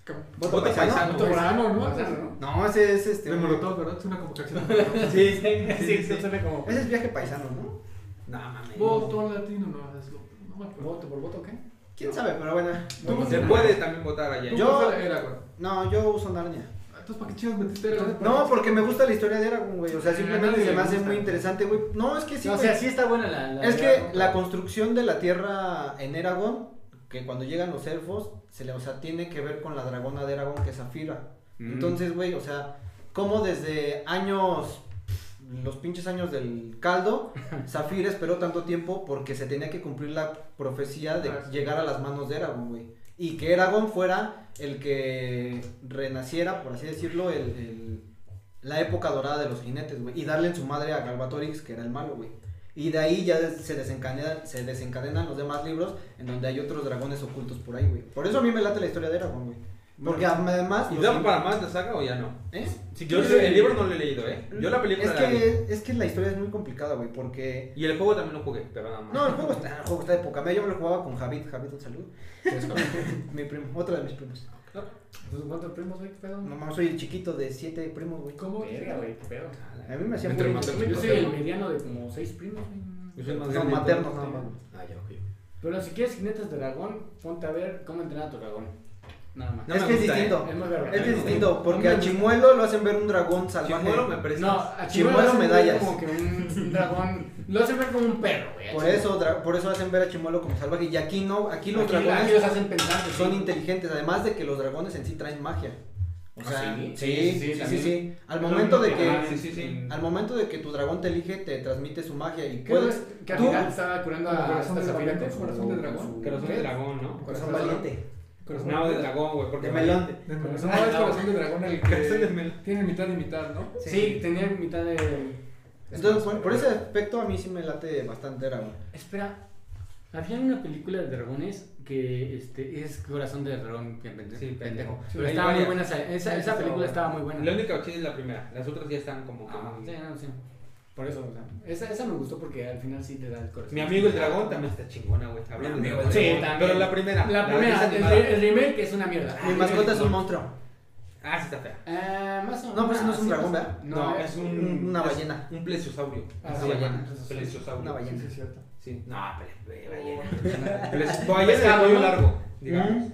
¿Voto Voto paisano? paisano. Voto paisano, ¿no? Paisano, ¿no? No, ese es este. De un- Molotov, ¿verdad? Es una convocación. Sí, sí, sí, sí, suena como. Ese es viaje paisano, ¿no? No, mames. Voto latino, no, es lo- no me acuerdo. ¿Voto por voto o qué? ¿Quién sabe? Pero bueno. ¿Tú? Se puede también votar allá. ¿Tú Yo- cuál era, güey? No, yo uso Narnia. Entonces, ¿para qué chingas metiste Aragorn? No, porque me gusta la historia de Aragorn, güey. O sea, A simplemente nadie se me le hace gusta. muy interesante, güey. No, es que sí, No, o güey. sea, sí está buena la. la Es de que Aragorn, la pero- construcción de la tierra en Eragon, que cuando llegan los elfos, se le, o sea, tiene que ver con la dragona de Eragon, que es Zafira. Mm. Entonces, güey, o sea, como desde años, los pinches años del caldo, Zafira esperó tanto tiempo porque se tenía que cumplir la profecía de Ah, sí. llegar a las manos de Eragon, güey. Y que Eragon fuera el que renaciera, por así decirlo, el, el- la época dorada de los jinetes, güey. Y darle en su madre a Galbatorix, que era el malo, güey. Y de ahí ya des- se desencadenan, se desencadenan los demás libros en donde hay otros dragones ocultos por ahí, güey. Por eso a mí me late la historia de Eragon, güey. Porque además... ¿Y los da lim- para más la saga o ya no? ¿Eh? Sí, yo el libro no lo he leído, ¿eh? Yo la película Es la vi. que, es que la historia es muy complicada, güey, porque... Y el juego también lo jugué, pero nada más. No, el juego está, el juego está de poca madre. Yo me lo jugaba con Javid. Javid, un saludo. Es como- Mi primo, otro de mis primos. Entonces, ¿cuántos primos, güey? ¿Qué pedo? No mames, soy el chiquito de siete primos, güey. ¿Cómo? Verga, güey, qué pedo. A mí me hacían Entre bullying. más Yo soy el mediano de como seis primos, güey. Yo soy más Son grande. maternos nada más. Ah, ya, ok. Pero si quieres jinetes de dragón, ponte a ver cómo entrenar a tu dragón. Nada más. No es me que es gusta, distinto. Es más verga. Es que es No, distinto, no porque me a gusta. Chimuelo lo hacen ver un dragón salvaje. Chimuelo me prestas. No, a Chimuelo Chimuelo lo hacen ver medallas. como que un, un dragón. Lo hacen ver como un perro, güey. a Por Chimuelo. eso, dra- por eso hacen ver a Chimuelo como salvaje. Y aquí no, aquí los Aquí- aquí dragones los hacen pensar. son inteligentes. Además de que los dragones en sí traen magia. O ¿Ah, sea, sí? sí, Sí, sí, sí, sí, sí, también. sí. Al Es lo momento de mismo que- que, Ah, sí, sí, sí. al momento de que tu dragón te elige, te transmite su magia y ¿Qué no puedes. es que al tú- final estaba curando Como a corazón esta de Zafira dragón, con su- corazón de con dragón. su- Corazón de dragón, ¿no? Corazón valiente. Corazón No, de dragón, güey. Porque De melón. De corazón, no, es corazón de dragón el Corazón de que melón. tiene mitad y mitad, ¿no? Sí, tenía mitad de. Entonces, por, por ese aspecto a mí sí me late bastante dragón. Espera, había una película de dragones que este es Corazón de Dragón, bien pendejo. Sí, pendejo. Pero Hay estaba muy varias. buena esa, esa, esa película estaba muy buena. La única chida es la primera. Las otras ya están como que Ah, muy- sí, no, sí. Por eso, o sea, esa, esa me gustó porque al final sí te da el corazón. Mi amigo el dragón también está chingona, güey. Hablando Mi de amigo el dragón. Sí, dragón. también. Pero la primera. La que primera, es el, animada. el remake es una mierda. Mi mascota es un monstruo. Ah, sí está fea. Eh, más o No, pero ese no es un sí, dragón, más- ¿verdad? No, es un. una es ballena. Un plesiosaurio. Ah, Se sí, llama. ballena. Plesiosaurio. Una ballena. Sí, sí, es cierto. Sí. No, ple- ballena. Ples- Ballena de Pescado, cuello ¿no? largo, digamos. Mm.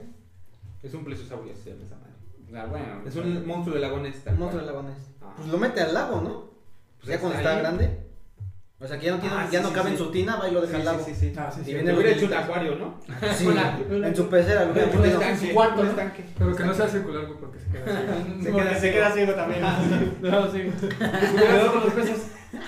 Es un plesiosaurio, se llama esa madre. Ah, bueno. Es un monstruo de lagones. tal Un monstruo de cual. lagones. Ah. Pues lo mete al lago, ¿no? Pues ya está cuando está ahí. grande. O sea que ya no, tiene, Ah, ya sí, no sí, cabe sí. en su tina, va y lo deja Sí, al lago. sí, sí, sí. Ah, sí, Y sí. viene Le los hubiera hecho un delitos. acuario, ¿no? Sí, Una- en su pecera lo hubiera Un metido. estanque, su cuarto, un ¿no? estanque. Pero que no sea circular, güey, porque se queda así. Se queda, se queda ciego también. No, sí. Cuidado con los peces.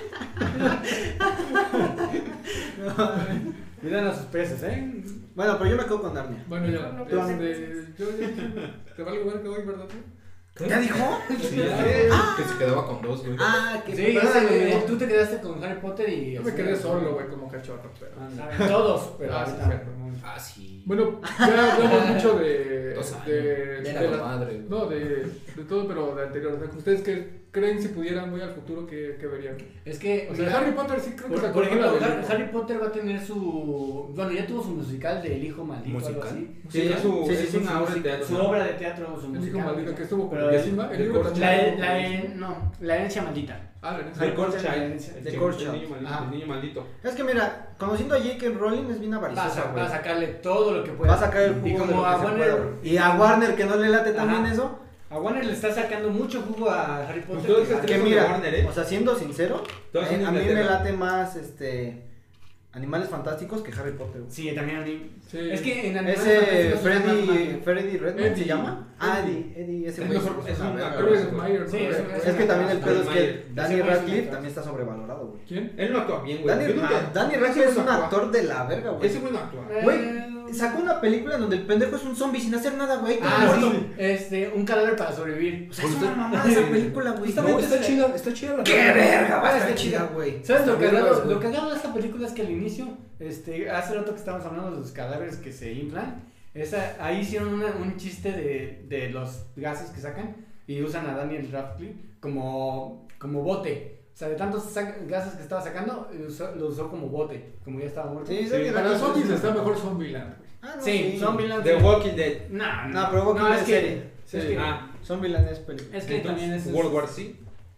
Cuidan a sus peces, ¿eh? Bueno, pero yo me quedo con Narnia. Bueno, ya. No, tú- Este, yo ya dije, te va a lugar que voy, ¿verdad? ¿Ya dijo? Sí, Ah. que se quedaba con dos, güey. Ah, que Sí, perdóname. ese, tú te quedaste con Harry Potter y. Yo me quedé solo, güey, como cachorro, pero... Saben todos, pero Ah, sí, ahorita. cierto. Ah, sí. Bueno, ya hablamos mucho de... Dos años. de, Era de la la- madre, güey. No, de, de todo, pero de anterior. O sea, que ustedes que creen si pudieran muy al futuro, ¿qué, qué verían? Es que. O sea, mira, Harry Potter sí creo que Por, se por acuerda ejemplo, del Har- libro. Harry Potter va a tener su. Bueno, ya tuvo su musical de El Hijo Maldito. Algo ¿Musical? así. Sí, es su, Sí, sí, es sí, una sí, obra de sí. teatro. Su ¿no? obra de teatro, su El hijo musical. maldito que estuvo Pero con el- encima. El de libro Corcho. La, también. la, en- no, la herencia maldita. Ah, la herencia. Del Harry Potter, Corcho. la El herencia- De niño- Corcho. el niño maldito, Ah. el niño maldito. Es que mira, conociendo a J K. Rowling es bien Va a, avariciosa, sa- güey. va a sacarle todo lo que pueda. Va a sacar el jugo Y de como lo que a se Warner, pueda, güey. Y a Warner que no le late también Ajá. eso. a Warner le está sacando mucho jugo a Harry Potter. todos que- estos Que son de mira, Warner, ¿eh? o sea, siendo sincero, Todos son eh, de a mí me Inglaterra. late más este Animales Fantásticos que Harry Potter. güey. Sí, también a mí. Sí. Es que en Animales Ese Fantásticos usan más Freddy, magia. Freddy Redmond se Eddie. llama. Ah, Eddie. Eddie, Eddie, ese Es güey. mejor- es una un verga, actor güey. Harry Mayer, Sí, ¿no? es- Güey. Es que también el pedo es que Mayer. Danny Ese güey es un Radcliffe actor. también está sobrevalorado, güey. ¿Quién? Él no actúa bien, güey. Danny, Yo nunca- ah, Danny ese Radcliffe güey es no un actúa. actor de la verga, güey. Ese güey no actúa. Güey, Eh, sacó una película donde el pendejo es un zombie sin hacer nada, güey. todo Ah, muerto. sí. Este, un cadáver para sobrevivir. O sea, es una mamada esa película, güey. Justamente No, está ese- chida, está chida la ¡Qué película. verga! Va a Ah, estar está chida, chida. güey. ¿Sabes lo Está bien, cagado? güey. Lo cagado de esta película es que al inicio, este, hace rato que estábamos hablando de los cadáveres que se inflan, esa, ahí hicieron una- un chiste de, de los gases que sacan y usan a Daniel Radcliffe como, como bote. O sea, de tantos sac- gases que estaba sacando, usó- lo usó como bote, como ya estaba muerto. Sí, Sí, Danny para Radcliffe zombies es está una- mejor Zombieland, güey. Ah, no, Sí, Zombieland. The Walking Dead. No, No, pero Walking no, Dead es es que serie. Sí, es que, Ah, Zombieland es película. es que también es... World War Z.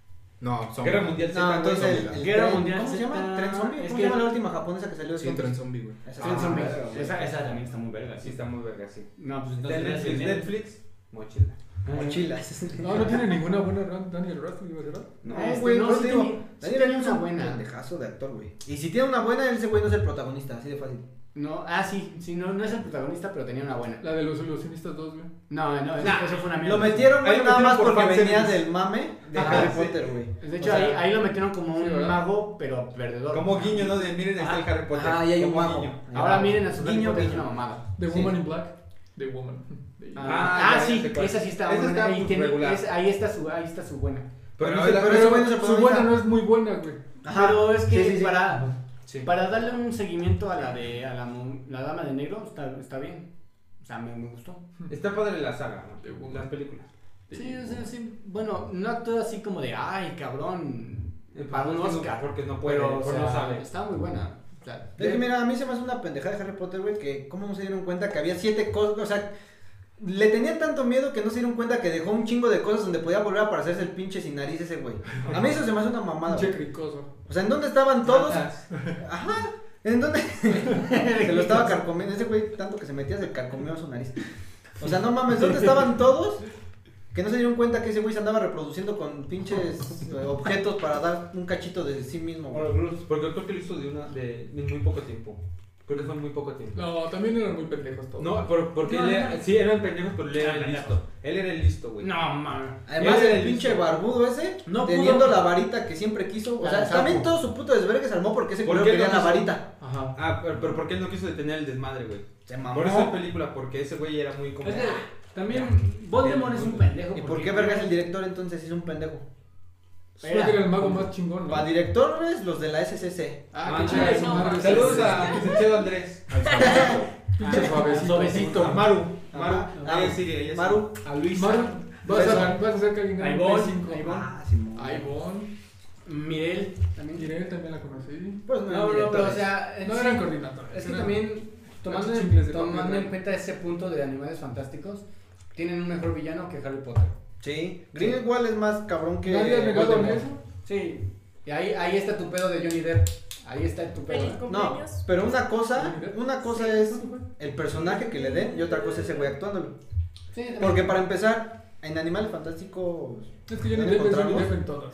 No, son. Guerra Mundial Z. No, güey, entonces el, Zombieland. el Guerra tren- Mundial ¿Cómo se llama? Z, ¿Tren zombie? es ¿Cómo que- se llama la última japonesa que salió de Sí, zombies? Tren Zombie, güey. Esa Tren es Zombie. verga, güey. Esa, esa también está muy verga, Sí, sí. está muy verga, sí. No, pues De entonces... Netflix, es- Netflix, mochila. Mochilas. No, no tiene ninguna buena Ran- Daniel Radcliffe, ¿verdad? No, Este, güey, no, no, sí te digo. tenía- sí Daniel tenía es una un buena. pendejazo de actor, güey. Y si tiene una buena, ese güey no es el protagonista, así de fácil. No, ah, sí, sí, no, no es el protagonista, pero tenía una buena. La de los ilusionistas dos, güey. No, no, eso, Nah, eso fue una mierda. Lo metieron, güey, Ahí lo nada más metieron por porque venía fanservice. del mame de Ajá, Harry sí. Potter, güey. De hecho, O sea, ahí, ahí lo metieron como sí, un ¿verdad? mago, pero perdedor. Como guiño, ¿no? De miren, está el Ajá. Harry Potter. Ah, y hay un Como mago. guiño. Ahora miren a su Harry Guiño, Potter, es guiño. una mamada. The Sí. Woman in Black. The Woman. The- Ah, Ah, ah, ya, sí, ya sé cuál. esa sí está Esa buena. está, Ahí, pues, tiene- regular. es- ahí está su, ahí está su buena. Pero, Pero- no es la- pero Pero ese güey no se su protagonista. buena no es muy buena, güey. Ajá. Pero es que Sí, sí, sí. para, Sí. para darle un seguimiento a la de a la, mu- la dama de negro está, está bien. O sea, me, me gustó. Está padre la saga, The ¿no? Woman. Las películas. Sí, o sea, sí. Bueno, no actúa así como de, ay, cabrón, Eh, para un porque no- Oscar. Porque no puede, Pero, o porque sea, no sabe. está muy buena. O sea, Es que mira, a mí se me hace una pendejada de Harry Potter, güey, que cómo no se dieron cuenta que había siete cosas, o sea, le tenían tanto miedo que no se dieron cuenta que dejó un chingo de cosas donde podía volver a aparecerse el pinche sin nariz ese güey. A mí eso se me hace una mamada, Pinche güey. cricoso. O sea, ¿en dónde estaban todos? Ratas. Ajá. ¿En dónde? Se lo estaba carcomiendo. Ese güey, tanto que se metía, se carcomió su nariz. O sea, no mames, ¿dónde estaban todos? Que no se dieron cuenta que ese güey se andaba reproduciendo con pinches eh, objetos para dar un cachito de sí mismo, güey. Porque creo que lo hizo de una de, de muy poco tiempo. Creo que fue muy poco tiempo. No, también eran muy pendejos todos. No, pero porque No, él era, no. sí eran pendejos, pero él era Eran el pendejos. listo. Él era el listo, güey. no, mames. Además, Él era el el pinche listo. barbudo ese, No teniendo pudo- la varita que siempre quiso. O Ah, sea, sapo. también todo su puto desvergue se armó porque ese ¿Por culero qué quería no la quiso? varita. Ajá. Ah, pero, pero ¿por qué él no quiso detener el desmadre, güey? Se mamó. Por esa película, porque ese güey era muy como... Es que también Voldemort es un pendejo. ¿Y por porque- qué vergas el director entonces es un pendejo? Solo que era el mago más chingón, ¿no? Para directores, los de la S C C. Ah, Ah, qué chinga ay, su no, madre. Saludos a licenciado Andrés. Pinche Ah, suavecito. suavecito. A Maru. Ah, Maru. ah, Ella sigue, ella sigue. Maru. A Luisa. Maru, vas Beso. a, vas a hacer que alguien gane A un Ivonne, Play cinco. a Ivonne. Ah, Simón. A Ivonne. Mirel también. Irene también la conocí. Pues no, No, eran no, pero o directores. sea, en No sí- eran coordinadores. es que eran- también tomando, Eran en, chingles de tomando copyright. en cuenta ese punto de Animales Fantásticos, tienen un mejor villano que Harry Potter. Sí. Grindelwald es más cabrón que. ¿Nadie ha negado en Voldemort. eso? Sí. Y ahí, ahí está tu pedo de Johnny Depp. Ahí está tu pedo. Feliz ¿eh? No, cumpleaños. pero una cosa, una cosa Sí. es el personaje que le den y otra cosa es ese güey actuándolo. Sí, también. Porque para empezar, en Animales Fantásticos, Es que Johnny ¿dónde Depp es Johnny encontramos? Depp en todas.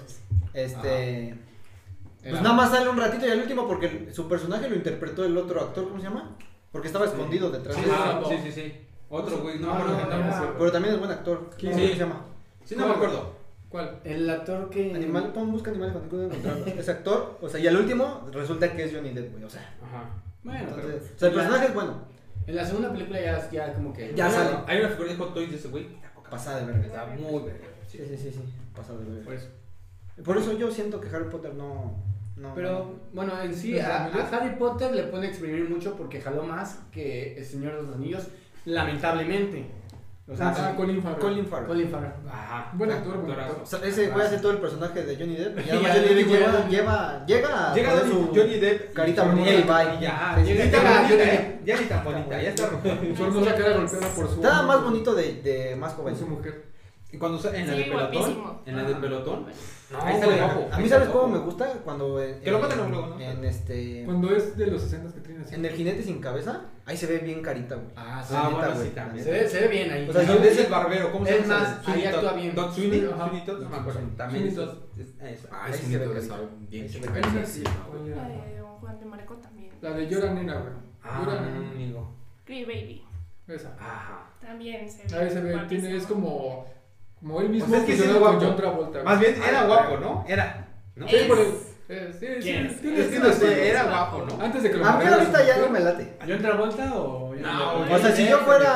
este, pues Era- nada más sale un ratito y al último porque su personaje lo interpretó el otro actor, ¿cómo se llama? Porque estaba escondido detrás de él. Ah, no. sí, sí, sí. Otro güey, no, No, me acuerdo no, qué nombre. no. Pero también es buen actor. ¿Quién? ¿Cómo Sí. se llama? Sí, no me acuerdo. ¿Cuál? El actor que. Animal, pon busca Animales Fantásticos de encontrarlo. Es actor, o sea, y al último resulta que es Johnny Depp, güey, o sea. Ajá. Bueno, Entonces, pero. o sea, el en la- personaje es bueno. En la segunda película ya, ya como que. Ya sale. Hay una figura de Hot Toys de ese güey. Pasada de verga. Está muy verga. Sí, sí, sí, sí. Pasada de verga. Por eso. Por eso yo siento que Harry Potter no. no Pero bueno, en sí, ¿Los a, amigos? a Harry Potter le pueden exprimir mucho porque jaló más que El Señor de los Anillos, lamentablemente. O sea, Ah, Colin Farrell. Colin Farrell. Colin Farrell. Ajá. Buen actor, buen Actorazo. O actor. sea, ese güey hace todo el personaje de Johnny Depp. Y Ya, además ya, Johnny Depp ya, lleva, ya. lleva, llega a Llega poner Johnny, su Johnny Depp. carita y su bonita y hermosa, bye. y Ya, Sí, sí, llega sí. ya Llega bonita, Johnny ¿eh? Ya ni tan bonita, ya está roja. Su hermosa cara golpeada por su. Estaba más bonito de, de más Por joven. su mujer. Y cuando sa- en la Sí, de pelotón, guapísimo. en la de pelotón, No, ahí sale güey, guapo. a ahí mí sale sabes cómo guapo. me gusta cuando en, Que lo maten luego, ¿no? en este Cuando es de los sesenta que tiene así. en el jinete sin cabeza, ahí se ve bien carita, güey. Ah, sí. Ah, neta, bueno, güey, sí, también. Se ve, se ve bien ahí. O sea, O yo- sea, es el barbero, ¿cómo se Es llama? más, ahí Sweeney actúa Todd. bien. Doc Sweeney, Ajá. Sweeney Todd, no me acuerdo. También Sweeney es- es- es- Ah, Ahí es se un ve mito carita. sabe bien Ahí se ve chido. carita. Sí, ¿cuál La era? de Don Juan de Marco también. La de Llora Nena, güey. Ah, Llora Nena. amigo. Cry Baby. Esa. Ajá. También se ve. Ahí se ve, guapísimo. tiene, es como, como él mismo O sea, es que sí es fusionado con guapo. John Travolta. Más bien güey. era guapo, ¿no? Era. ¿no? Sí, Es- por el. eh, sí, ¿Quién? sí, tiene Es que estilo, no sé, güey. era guapo, ¿no? Antes de que lo A mí mataran, ahorita ya su no me mujer. late. ¿John Travolta o.? No, O sea, si yo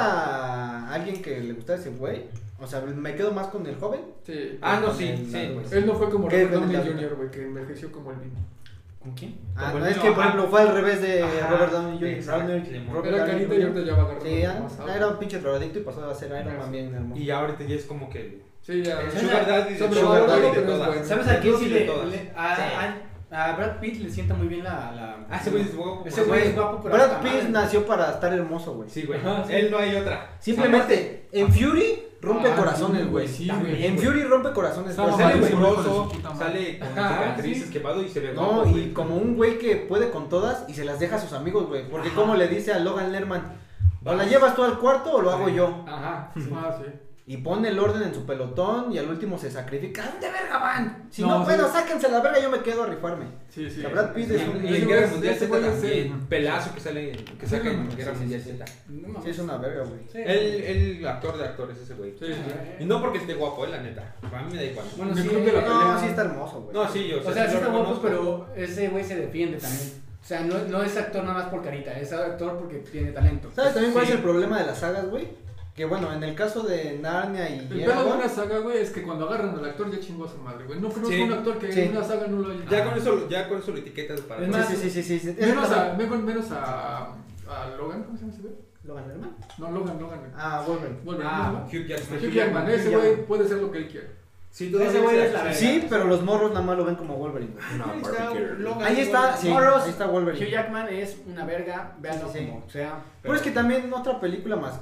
fuera alguien que le gustara ese güey, o sea, me quedo más con el joven. Sí. Ah, no, con sí, el sí. adulto. Él no fue como ¿Qué Robert Downey depende de la junior, güey, que envejeció como el vino. ¿Con quién? Ah, Como no, el es niño, que por ajá. ejemplo fue al revés de Ajá, Robert Downey junior exacto, Robert- Simón. Robert Era Downey carita y junior ahorita ya va agarrando. Sí, más ah, algo. era un pinche drogadicto y pasó a ser Iron Man bien hermoso. Y ahorita ya es como que. Sí, ya. El ¿Sabes Sugar a- Daddy de sobre Sugar todo, Daddy pero de es todas. bueno. ¿Sabes a quién sí de le.? todas. le- a- Sí. a- A Brad Pitt le sienta muy bien la... la Ah, ese güey es guapo. Ese güey es guapo, pero Brad hasta Pitt madre. nació para estar hermoso, güey. Sí, güey. Ajá, sí. Él no hay otra. Simplemente, en Fury rompe Ah, corazones, sí, güey. sí, También, güey. En güey. Fury rompe corazones, Estaba güey. Sale Sale, malísimo. güey. mugroso, hijo de su puta madre. sale con Ajá, cicatrices sí. quemado y se ve No, guapo, y güey. como un güey que puede con todas y se las deja a sus amigos, güey. Porque Ajá. como le dice a Logan Lerman, o la llevas tú al cuarto o lo hago yo. Ajá. Ah, sí. Y pone el orden en su pelotón y al último se sacrifica. ¿A dónde verga van? Si No, no, sí. puedo, sáquense la verga, yo me quedo a rifarme. Sí, sí. La Brad Pitt Y es un... en, y ese en güey Guerra es- Mundial ese Z güey es también. el- Pelazo que sale en, que saca en Guerra Sí, Mundial sí, Z. No mames. Sí, es una verga, güey. Sí. El, el actor de actores ese güey. Sí, sí. Y no porque esté guapo, eh, la neta. A mí me da igual. Bueno, En el sí, club de la eh, pelea. No, sí está hermoso, güey. No, sí, yo O sea, sí lo está guapo, reconozco. pero ese güey se defiende también. O sea, no, no es actor nada más por carita, es actor porque tiene talento. ¿Sabes también cuál Sí. es el problema de las sagas, güey? Que bueno, en el caso de Narnia y El pedo de Eragon, una saga, güey, es que cuando agarran al actor ya chingó a su madre, güey. No conozco Sí. un actor que Sí. en una saga no lo haya. Ya con eso, ya con eso lo etiquetas para Es todo. más, sí, sí, sí, sí, sí. Es Menos verdad. a, menos, menos a, a Logan, ¿cómo se llama ese güey? ¿Logan Lerman? No, Logan, Logan. Ah, Wolverine. Wolverine, Ah, ¿no? Hugh Jackman. Hugh Jackman, ese Hugh güey Jackman. puede ser lo que él quiera. Sí, Ese güey es la verga. Sí, pero los morros nada más lo ven como Wolverine, güey. No, Ahí está Barbie Girl. Logan, Ahí está, güey. sí, Morros, ahí está Hugh Wolverine. Jackman es una verga, véanlo Sí, sí, sí. como sea. Pero es que también otra película más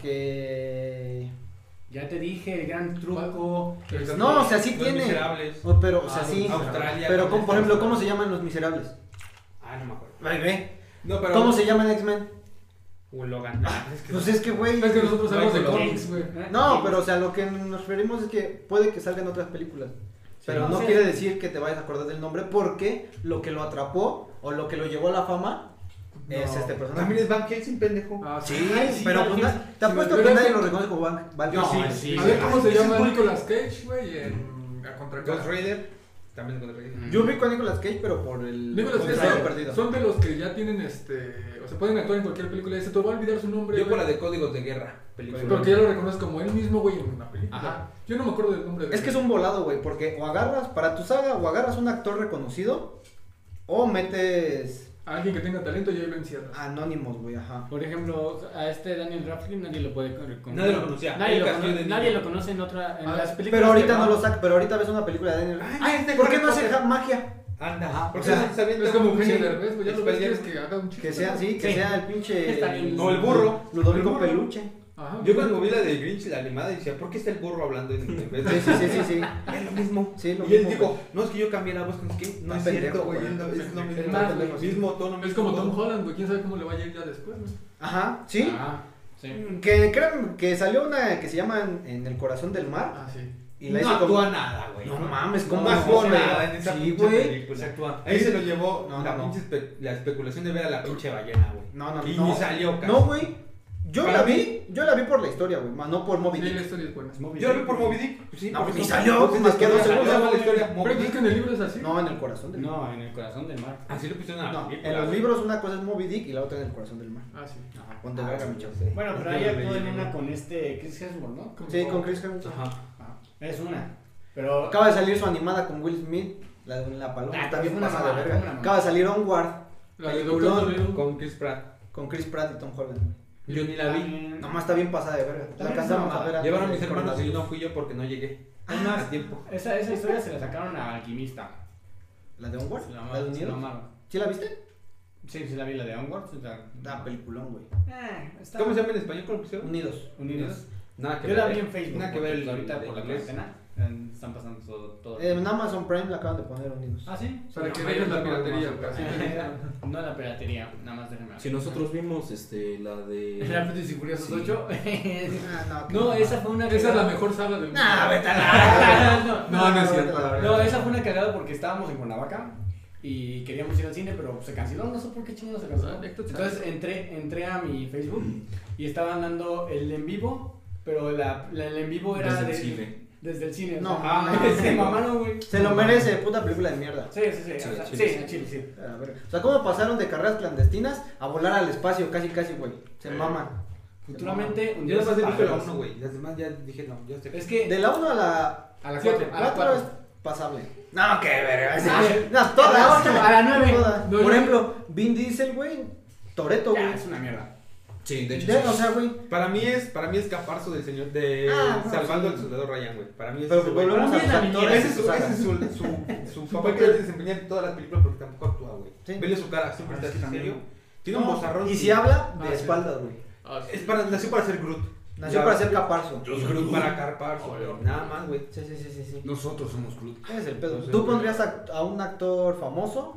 que... Ya te dije, el gran truco. El este, No, o sea, sí Los tiene... Miserables. Oh, pero, o sea, Ah, sí. Australia. Pero, con como, por esta- ejemplo, ¿cómo se llaman los miserables? Ah, no me acuerdo. Ay, ve. No, pero. ¿Cómo se llaman X-Men? O Logan. Nah, es que Pues no. es que, güey... Es que nosotros sabemos de Michael cómics, güey. No, pero, o sea, lo que nos referimos es que puede que salgan otras películas. Pero no, no sí. quiere decir que te vayas a acordar del nombre porque lo que lo atrapó o lo que lo llevó a la fama es No. este personaje. También es Van Helsing, pendejo. Ah, Sí, Ay, sí, pero Van pues, Helsing. na- te apuesto pero que es nadie que- lo reconoce como Van, Van Yo sí, Helsing. sí. A ver cómo se Ese llama güey- Nicolas Cage, güey, en A Contra Ghost Rider. También es Ghost Rider. Mm. Yo vi con Nicolas Cage, pero por el Nicolas por el Cage Rayo son- perdido. son de los que ya tienen este. O sea, pueden actuar en cualquier película y se te va a olvidar su nombre. Yo por güey. la de Códigos de Guerra. Película. Porque ya lo reconoces como él mismo, güey, en una película. Ajá. Yo no me acuerdo del nombre de Es que es un volado, güey, porque o agarras para tu saga o agarras un actor reconocido o metes Alguien que tenga talento y ahí lo encierras. anónimos, güey, ajá. Por ejemplo, a este Daniel Radcliffe nadie lo puede conocer. Nadie lo conocía. Nadie, El lo, castillo cono- de nadie niño. lo conoce en otra en Ah, las películas. Pero ahorita que- no lo saca, pero ahorita ves una película de Daniel. Ay, Ay, es de ¿por qué Harry no hace Potter. ja- magia? Anda. Ajá. Porque O sea, se avienta Es como un Eugenio pinche Derbez, güey. Ya lo ves, Spider- quieres que haga un chiste. Que sea así, que Sí. sea el pinche Está bien. O el burro. Ludovico El burro. Peluche. Ajá. Yo cuando vi la de Grinch, la animada, decía, ¿por qué está el burro hablando en en vez de Sí, sí, sí, sí, sí. Es lo mismo. Sí, lo y él mismo, dijo, güey. no, es que yo cambié la voz, no es que no Está es cierto, pendejo, güey, güey. es lo es lo mismo. Es más, güey, mismo tono, Es mismo como todo. Tom Holland, güey. Quién sabe cómo le va a ir ya después, güey. Ajá, sí. Ah, sí. Que creo que salió una que se llama En, en el corazón del mar Ah, sí. y la no hizo como actúa nada, güey. No mames, ¿cómo no no, actuó güey? nada en esa Sí, pinche güey. película. Se actúa. Ahí se lo llevó No, la no, no. pinche espe- la especulación de ver a la pinche ballena, güey. No, no, Y no. ni salió casi. No, güey. Yo Para la mí- vi, yo la vi por la historia, güey, más no por Moby Sí, la Dick. historia es buena. Yo la vi por Moby Dick. Pues sí, No, porque pues ni son- salió, pues más que dos salió segundos, la güey. historia. Pero Moby es Dick. que en el libro es así. No, en el corazón del mar. No, en el corazón del mar. Así lo pusieron a la No, película, en los güey. libros una cosa es Moby Dick y la otra en el corazón del mar. Ah, sí. Ajá, ponte Ah, verga, sí, mi chavo. yo sé. Bueno, pero Es ahí que lo actuó en leí, una güey. con este Chris Hemsworth, ¿no? Como- Sí, con Chris Hemsworth. Ajá. Ah, es una. Pero Acaba de salir su animada con Will Smith, la de la paloma, Ah, está pero bien fue una pasada de mamada, verga. fue una Acaba de salir Onward La de Peliculón. Doctor Dolittle. Con Chris Pratt. con Chris Pratt y Tom Holland. Yo ni la vi. también- Nomás está bien pasada de verga. La También alcanzamos es una a ver antes Llevaron de mis hermanos y yo coronavirus. no fui yo porque no llegué. Es más, a tiempo. esa, esa historia se la sacaron a Alquimista. ¿La de Onward? Se la ¿La de mamaron, se la Unidos? mamaron. ¿Sí la viste? Sí, sí la vi, la de Onward. o sea, Ah, peliculón, güey. eh, está- ¿Cómo se llama en español? ¿Cómo lo pusieron? Unidos. Unidos. Nada que Yo ver. la vi eh. en Facebook. Nada que porque, ver el pues, ahorita el por la inglés. cuarentena eh, están pasando todo. todo. Eh, En Amazon Prime la acaban de poner Unidos. Ah, sí. Para que No, dejes la no, piratería, no, güey. No la piratería, nada más déjame. Si nosotros vimos este la de Rápidos y Furiosos Sí. ocho. Ah, No, esa fue una Esa es la cagada. mejor saga del mundo. Nah, vete a la no, No, no es vete cierto. a la verga. no, esa fue una cagada porque estábamos en Cuernavaca y queríamos ir al cine, pero se canceló, no sé por qué chingados se canceló. Entonces entré, entré a mi Facebook y estaban dando el en vivo, pero la, la- el en vivo era desde el de- cine. desde el cine. o No, sea, mames. se mamaron, güey. Se lo merece, puta película de mierda. Sí, sí, sí. Sí, o sea, Chile, sí, sí. en Chile, sí. A la verga. O sea, ¿cómo pasaron de carreras clandestinas a volar al espacio? Casi, casi, güey. Se Sí. maman. Futuramente, un Yo nada más he visto la paralelos. uno, güey. Las demás ya dije, no, ya sé. Es que De la uno a la a la Siete. cuatro, a la cuatro es cuatro. pasable. No, qué verga. Ah, No, todas. a la ocho, a la nueve. Todas. No, Por yo- ejemplo, Vin Diesel, güey. Toreto, güey. Ya, es una mierda. Sí, de hecho. De- sí. o sea, güey. Para mí es, para mí es Caparzo del señor de Ah, no, Salvando sí. al Soldado Ryan, güey. Para mí es Pero ese güey. volvemos a Para los mí es la actores. Ese es su, ese es su, su, su papel que debe desempeñar en todas las películas porque tampoco actúa, güey. Sí. Vele su cara, siempre Ah, está es que así serio. también. Tiene un No, bozarrón. Y si habla, de Ah, sí. espaldas, güey. Ah, sí. Es para, nació para ser Groot. Nació Ya. para ser caparzo. Los Groot para Carparzo, Oh, güey. yo. Nada más, güey. Sí, sí, sí, sí, sí. Nosotros somos Groot. Ese es el pedo. Entonces, ¿Tú güey. pondrías a, a un actor famoso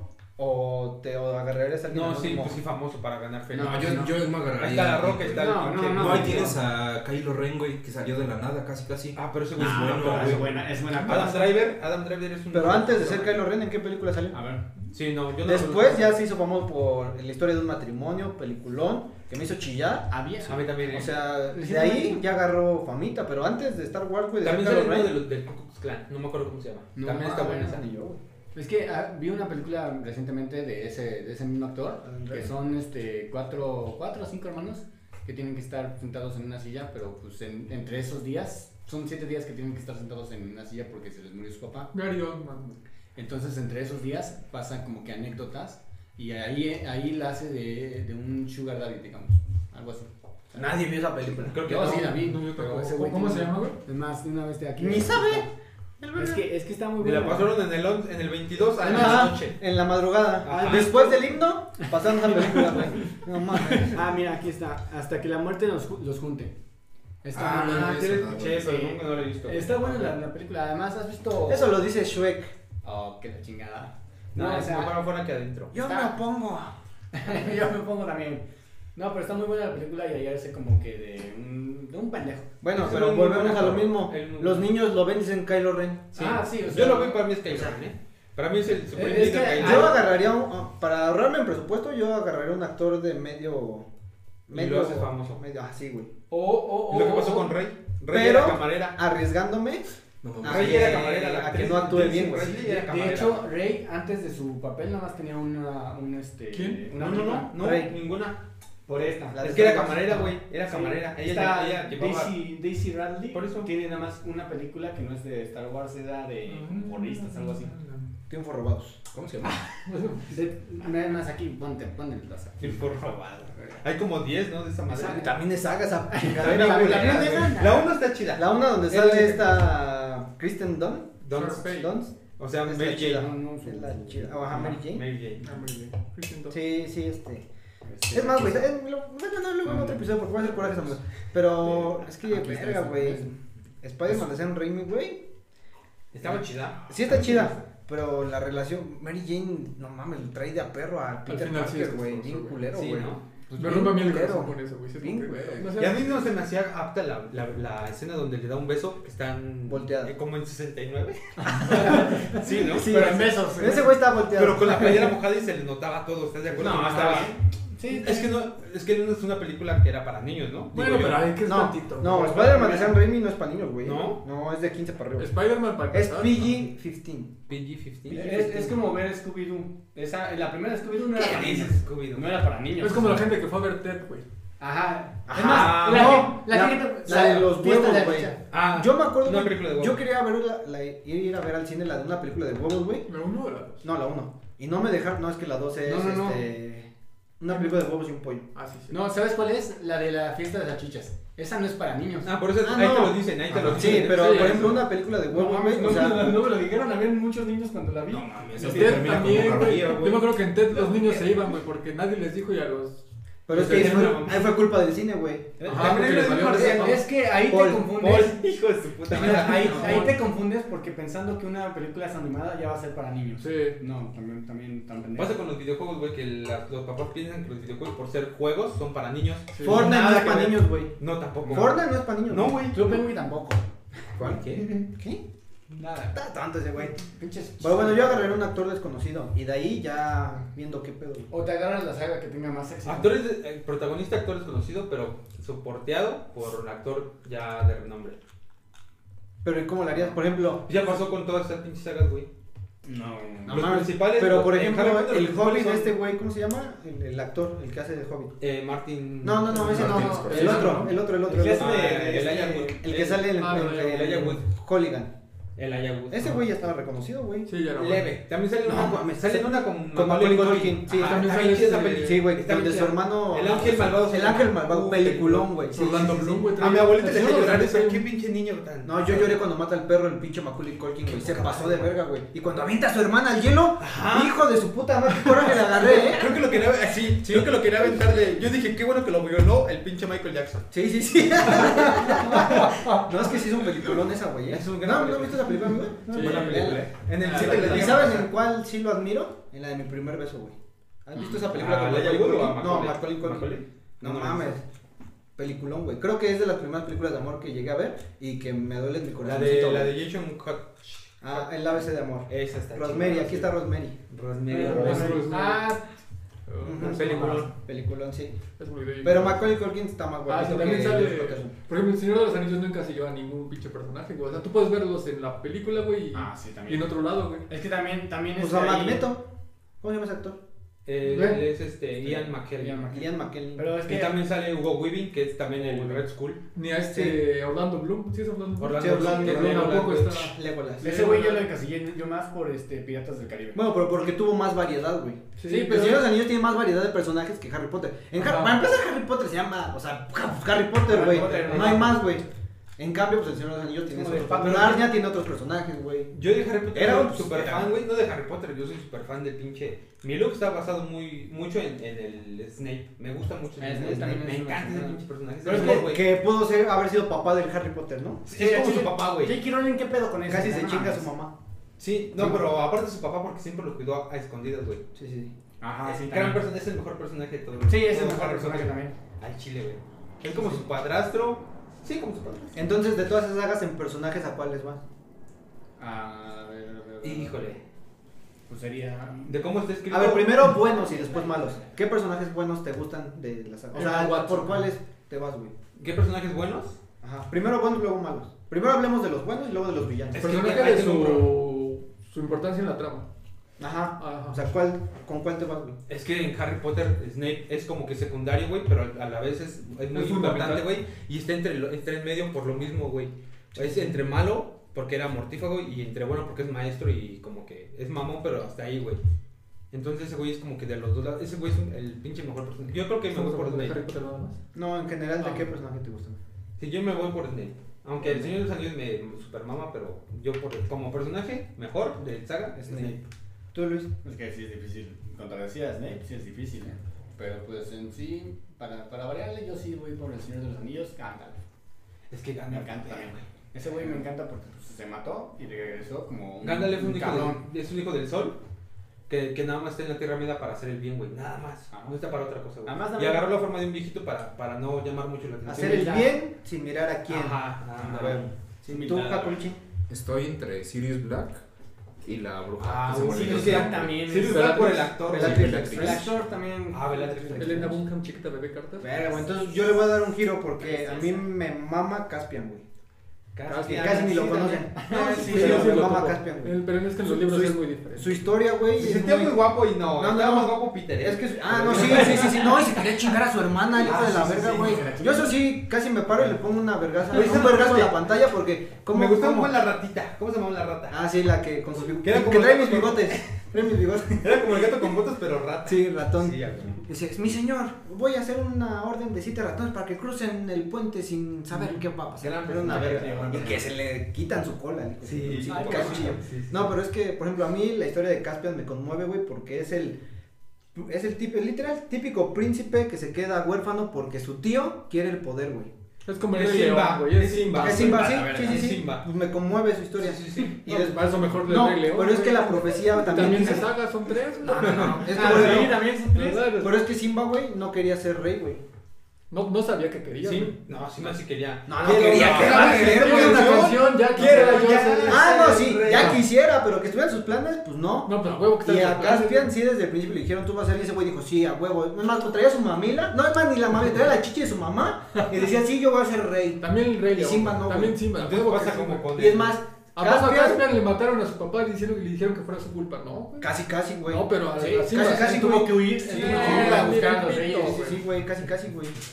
o te o agarrarías a alguien No, sí, anónimo? pues sí, famoso para ganar feria. No, No, yo, yo me agarraría. Ahí está la Roca, está el No, pinche- no, No, no, ahí no. tienes a Kylo Ren, güey, que salió de la nada, casi, casi. Ah, pero ese güey es Ah, bueno, no, pero, es güey. buena, es buena. Adam Driver, Adam Driver es un... Pero antes de ser Kylo Ren, ¿en qué película salió? A ver. Sí, no, yo no Después lo- ya se hizo famoso por la historia de un matrimonio, peliculón, que me hizo chillar. Había. A mí también. O eh. sea, de ahí ya agarró famita, pero antes de Star Wars, güey, de ser También sale Kylo uno de Ren. los del Ku Klux Klan. No me acuerdo cómo se llama. No, También ah, está bueno, buena esa. Ni yo, güey. Es que ah, vi una película recientemente de ese, de ese mismo actor, Adam que Driver. son este cuatro, cuatro o cinco hermanos que tienen que estar sentados en una silla, pero pues en- entre esos días, son siete días que tienen que estar sentados en una silla porque se les murió su papá. Gary Oldman. Entonces entre esos días pasan como que anécdotas y ahí, ahí la hace de, de un sugar daddy, digamos, algo así. Nadie vio esa película. Creo que Yo no. sí la vi, No, yo pero tampoco. ese güey ¿Cómo se tiene- llama, güey? Es más, de una vez de aquí. Ni sabe. Es que, es que está muy Y la bueno. pasaron en el, on- en el veintidós a la Ajá, noche. en la madrugada. Ajá. Después del himno, pasando esa película, güey. No mames. Ah, mira, aquí está. Hasta que la muerte los, ju- los junte. Está Ah, muy no, buena. no, sí la eso no, escuché, güey. pero Sí. nunca no la he visto. Está buena la, la película. Además, ¿has visto? Eso lo dice Shrek. Oh, que la chingada. No, No, o es sea, mejor afuera que adentro. Yo Está- me opongo. yo me pongo también. No, pero está muy buena la película y ahí hace como que de un, de un pendejo. Bueno, Ese pero güey muy volvemos bueno, a lo pero mismo. él no- Los niños lo ven y dicen Kylo Ren. Sí. Ah, sí, o sea- Yo lo veo para mí es Kylo o sea, Ren, ¿eh? Para mí es el super es que líder Ah, Yo no. agarraría, un- ah, para ahorrarme en presupuesto, yo agarraría un actor de medio. Y medio lo haces famoso. Medio, ah, sí, güey. O, o, o. Lo que pasó o- con Rey. Rey Pero- era camarera. Arriesgándome No, a Rey que, era camarera, la a que actriz no actúe Daisy bien, güey. Ridley De, era de camarera. hecho, Rey antes de su papel nada más tenía una, un este. ¿Quién? Una No, no, película. no, no, Rey. ninguna. Por esta. La de Es que era Star Wars. camarera, güey. Era Sí. camarera. Ella, Está ella llevaba. Daisy, Daisy Radley. Por eso. Tiene nada más una película que no es de Star Wars, era de porristas, algo así. Triunfos robados. ¿Cómo se llama? De- Nada más aquí, ponte, ponte el plaza. Sí, por favor. Hay como diez, ¿no? De esa madre. Esa- También es saga esa También chingadera, la güey. culera, También güey. esa- La uno está chida. La una donde Es sale la- esta Kristen Dunst. Dunst. Sharpay. Dunst. O sea, Es Mary la chida. Jane. No, no, Es la chida. Oh, ajá, Mary Jane. Mary Jane. Ah, muy bien. Christian Dunst. Sí, sí, este. Este, Es más, güey, eh, lo- bueno, no, luego en otro episodio porque voy a hacer coraje a esa mujer. Pero es que, Aquí está verga, esa. güey. Spider-Man de Sam Raimi, güey. Estaba chida. Sí está chida, pero la relación Mary Jane, no mames, le trae de a perro a Peter final sí es Parker, güey, castroso, bien güey. culero, Sí, güey. ¿no? Pues Me bien rompe a mí el culero. corazón con eso, güey. Sí, Bien como que, culero. no sé. Y a mí no se me hacía apta la, la, la escena donde le da un beso, que están Volteada. eh, como en sesenta y nueve. sí, ¿no? Sí, Pero en besos. Ese güey está volteado. Pero con la playera mojada y se le notaba todo, ¿estás de acuerdo? No, No, estaba estaba bien. Sí, Es que no, es que no es una película que era para niños, ¿no? Bueno, Digo yo. pero hay que es No, tantito. no, güey. Spider-Man de Sam Raimi no es para niños, güey. ¿No? No, es de quince para arriba. Spider-Man para Es empezar, P G quince. P G quince. Es, es como ver Scooby-Doo. Esa, la primera de Scooby-Doo no era para ¿Qué niños. dices, Scooby-Doo? No era para niños. Es como la gente que fue a ver Ted, güey. Ajá. Es Ajá. más, la, No, gente- la, la- gente. la de los fiesta huevos, de la güey. chicha. Ah, Yo me acuerdo, una güey, película de yo huevos. quería ver la, la- ir a ver al cine la de una película de huevos, güey. ¿La uno o la dos? No, la uno. Y no me dejaron, no, es que la dos es No, no, no. este una película de huevos y un pollo. Ah, sí, sí. No, ¿sabes cuál es? La de la fiesta de las chichas. Esa no es para niños. Ah, por eso Ah, ahí no. te lo dicen, ahí te lo Ajá. dicen. Sí, pero sí, por eso. ejemplo una película de No, huevos, güey, no, o sea, no, no me lo dijeron, habían muchos niños cuando la vi. No mames, Y eso Ted termina también, como güey. carrilla, Yo me acuerdo que en Ted los niños se iban, güey, porque nadie les dijo y a los... pero es que ahí fue, ahí fue culpa del cine, güey. Ajá, porque También les hay valió un Es, marciano. es que ahí Paul, te confundes. Paul, hijo de su puta madre. Ahí, ahí te confundes porque pensando que una película es animada ya va a ser para niños. Sí. No, también, también tan pendejo. Pasa con los videojuegos, güey, que la- los papás piensan que los videojuegos por ser juegos son para niños. Sí. Fortnite no Nada es que para ver. niños, güey. No, tampoco. Fortnite no es para niños. No, güey. Club Penguin tampoco. ¿Cuál? ¿Qué? ¿Qué? Nada. Está tanto ese güey. Pinches. Pero bueno, yo agarraré un actor desconocido y de ahí ya viendo qué pedo. O te agarras la saga que tenga más éxito. Actores, de- eh, protagonista, actor desconocido, pero soporteado por un actor ya de renombre. Pero ¿y cómo lo harías? Por ejemplo, Ya pasó con todas esas pinches sagas, güey. No. no Los mames, principales, pero los- por en ejemplo, Harry Potter, los el principales Hobbit de son- este güey, ¿cómo se llama? El, el actor, el que hace de Hobbit. Eh, Martin. No, no, no, ese no, Martin no, Scorsese, el otro, ¿no? el otro, el otro. El que El, hace otro. de- Ah, de el este- Elijah Wood. El que sale en el, Ah, en- no, en- Elijah Wood. Hooligan. El Ayahuasca. Ese güey ya estaba reconocido, güey. Sí, ya era bueno. Leve. También sale No, una, mames. sale en una con, Con Macaulay Culkin. Sí, Ajá, también está sale bien chida esa este- peli. Sí, güey, Está bien donde su chida. hermano... El ángel malvado. El ángel malvado, peliculón, güey. Sí, Orlando sí, sí, Bloom, sí. güey. A mi abuelita le Sí, hacía sí, llorar sí, esa, sí. qué pinche niño tan... No, yo lloré cuando mata al perro el pinche Macaulay Culkin, güey. Qué Se poca pasó de madre. verga, güey. Y cuando avienta a su hermana al hielo, Ajá. hijo de su puta madre, qué coraje le agarré, ¿eh? Creo que lo quería, así, creo que lo quería aventar de... Yo dije, qué bueno que lo violó el pinche Michael Jackson. Sí, sí, sí. No, es que sí es un peliculón esa, güey. ¿eh? Es un gran No, ¿no película. viste esa película, amigo? Sí, Buena película. En el Ah, siete la- le ¿Y dije... sabes en cuál sí lo admiro? En la de mi primer beso, güey. ¿Has visto esa película Ah, con ¿la Macaulay Ayahuasca o a Culkin? No, Macaulay? Macaulay Culkin. Macaulay. No No, no, mames. no. Peliculón, güey. Creo que es de las primeras películas de amor que llegué a ver y que me duele en mi La corazoncito. de, la güey. de Jason Hot. Ah, el A B C de amor. Esa está Rosemary, chida. aquí está Rosemary. Rosemary. Ah, Rosemary. Rosemary. Ah, Ujú. peliculón. Peliculón, sí. Es muy bello. Pero Macaulay Culkin está más Ah, guapo sí, que también sale. Elizabeth Patterson. Por ejemplo, el Señor de los Anillos no encasilló a ningún pinche personaje, güey. O sea, tú puedes verlos en la película, güey, y, Ah, sí, y también. en otro lado, güey. Es que también, también Pues este, a ahí- Magneto. ¿Cómo se llama ese actor? Él ¿Ven? es este, Ian McKellen. Ian McKellen. Ian McKellen. Pero es Y que también sale Hugo Weaving, que es también el Red Skull. Ni a este Orlando Bloom. ¿Sí es Orlando Bloom? Orlando Sí, Orlando Bloom, que Bloom, tampoco Legolas, está. Legolas. ese güey yo lo encasillé yo más por este Piratas del Caribe. Bueno, pero porque tuvo más variedad, güey. Sí, Sí, pero- pero Señor de los Anillos tiene más variedad de personajes que Harry Potter. En Har- Ajá. para empezar, Harry Potter se llama, o sea, Harry Potter, Harry güey. Potter, No ¿no? hay más, güey. En cambio, pues el Señor de los Anillos tiene Como de otros. Pac-Man. Narnia tiene otros personajes, güey. Yo de Harry Potter Era era un- un super era- fan, güey. No de Harry Potter, yo soy super fan del pinche. Mi look está basado muy, mucho en, en el Snape. Me gusta mucho el El Snape. Snape también Me es encanta una- ese pinche personaje. Pero es mejor, que, güey. que pudo ser, haber sido papá del Harry Potter, ¿no? Sí, es como Sí, su papá, güey. Jake Rowling, ¿qué pedo con eso? Casi se No chinga a mames. su mamá. Sí, no, pero aparte su papá porque siempre lo cuidó a escondidas, güey. Sí, sí. Ajá, es, sí, gran también. persona- es el mejor personaje de todos. Sí, es el todos mejor Harry personaje Potter. también. Al chile, güey. Es como su padrastro. Sí, como su padrastro. Entonces, de todas esas sagas en personajes, ¿a cuáles van? A ver, a ver, a ver. Híjole. Pues sería. De cómo está escrito. A ver, primero buenos y después malos. ¿Qué personajes buenos te gustan de la saga? O sea, Emma Watson. ¿por cuáles te vas, güey? ¿Qué personajes buenos? Ajá. Primero buenos, luego malos. Primero hablemos de los buenos y luego de los villanos. Es El que personaje ahí de tengo un su, su importancia en la trama. Ajá. Ajá. O sea, ¿cuál, ¿con cuál te vas, güey? Es que en Harry Potter Snape es como que secundario, güey, pero a la vez es, es muy Es importante, fundamental. güey. Y está entre, lo- está en medio por lo mismo, güey. Es entre malo porque era mortífago y entre bueno porque es maestro y como que es mamón, pero hasta ahí, güey. Entonces ese güey es como que de los dos lados. Ese güey es un- el pinche mejor personaje. Yo creo que me voy Estamos por hablando de Harry Snape. Potter nada más. No, en general, ¿de Ah. qué personaje te gustan? Sí, yo me voy por Snape. Aunque el Señor de los Anillos me super mama, pero yo por, como personaje mejor de saga, Snape. ¿Tú, Luis? Es que sí es difícil. Contradecía a Snape, sí es difícil, ¿eh? Pero pues en sí, para, para variarle, yo sí voy por el Señor de los Anillos, Gandalf. Es que Me Gandalf encanta también. Ese güey me encanta porque pues, se mató y regresó como un, Gandalf es un, un hijo cabrón. de- es un hijo del sol que, que nada más está en la Tierra Media para hacer el bien, güey. Nada más. Ajá. No está para otra cosa, güey. Además, Y también- agarró la forma de un viejito para, para no llamar mucho la atención. Hacer el ya. bien sin mirar a quién. Ajá, Ah, ah, huevo. Sí, ¿Tú, Humildad, Capuchi? Estoy entre Sirius Black y la bruja. Ah, que se sí, muere. Sirius sí, Black sí. también. Sirius es- Black por el actor, güey. Bellatrix. Bellatrix. El actor también. Ah, Bellatrix. Elena Bunham, chiquita bebé Carter. Verga, güey, entonces yo le voy a dar un giro porque a mí me mama Caspian, güey. Casi, Que casi ni lo sí, conocen. también. Sí, Sí, pero sí, me lo mama topo. Caspian, güey. El- Pero es que en los Su- libros su- es muy diferente. Su historia, güey. Se es sentía muy guapo y no. No, estaba no. más guapo Peter. ¿eh? Es que, ah, no, sí, sí, sí, sí, no, y se quería chingar a su hermana, el hijo Ah, de la sí, sí, verga, sí, güey. se la Yo eso sí, casi me paro y le pongo una vergaza, Güey, un ¿sabes vergazo qué, en la güey? pantalla porque, ¿cómo? Me gustaba cómo? más la ratita. ¿Cómo se llamaba la rata? Ah, sí, la que con sus bigotes. Que era Que, como trae el mis gato con- bigotes. Trae mis bigotes. Era como el gato con botas, pero rata. Sí, ratón. Sí, ya, güey. Dice, mi señor, voy a hacer una orden de siete ratones para que crucen el puente sin saber qué va a pasar. Gran Era una personaje, verga. sí, Y que se le quitan su cola. al hijo de- Sí, sí, ay, casi por chilla. favor, sí, sí. No, pero es que, por ejemplo, a mí la historia de Caspian me conmueve, güey, porque es el es el tipo, literal típico príncipe que se queda huérfano porque su tío quiere el poder, güey. Es como el Es Rey León, Simba, güey. es Simba. Es Simba, Simba, sí, la verdad, sí, sí, es sí. Simba. Pues me conmueve su historia. Sí, sí, sí. Y No, des- para eso mejor del No, Rey León. pero es que güey. la profecía también También dice- se saga, son tres. No, no, no, es que Ah, por sí, ejemplo- también son tres. ¿Verdad? pero es que Simba, güey, no quería ser rey, güey. No, no sabía que quería. güey. Sí, no, Simba sí quería. No, Quiero- quería, no, que no, va a no, querer, no, güey, no, una no, canción, ya quiero, quisiera yo ya. ser- Ah, no, ser sí, rey. ya quisiera, pero que estuviera en sus planes, pues no. No, pero a huevo que Y está en a sus planes, Caspian güey. sí desde el principio le dijeron tú vas a ser y ese güey dijo sí, a huevo. Es más, traía su mamila, no es más ni la mamila, traía la chichi de su mamá y decía sí, yo voy a ser rey. También el Rey Y León. Simba no, También güey. Simba. Entonces a huevo pasa que como Simba. con Y es más, A poco a Caspian, Caspian le mataron a su papá diciendo que le dijeron que fuera su culpa, ¿no? güey? casi casi, güey. No, pero a, Sí, a Simba casi, casi, Tuvo güey. que huir. Sí, tuvo no, que la ir a buscar a los mira, reyes. Sí, sí, güey, casi casi, güey.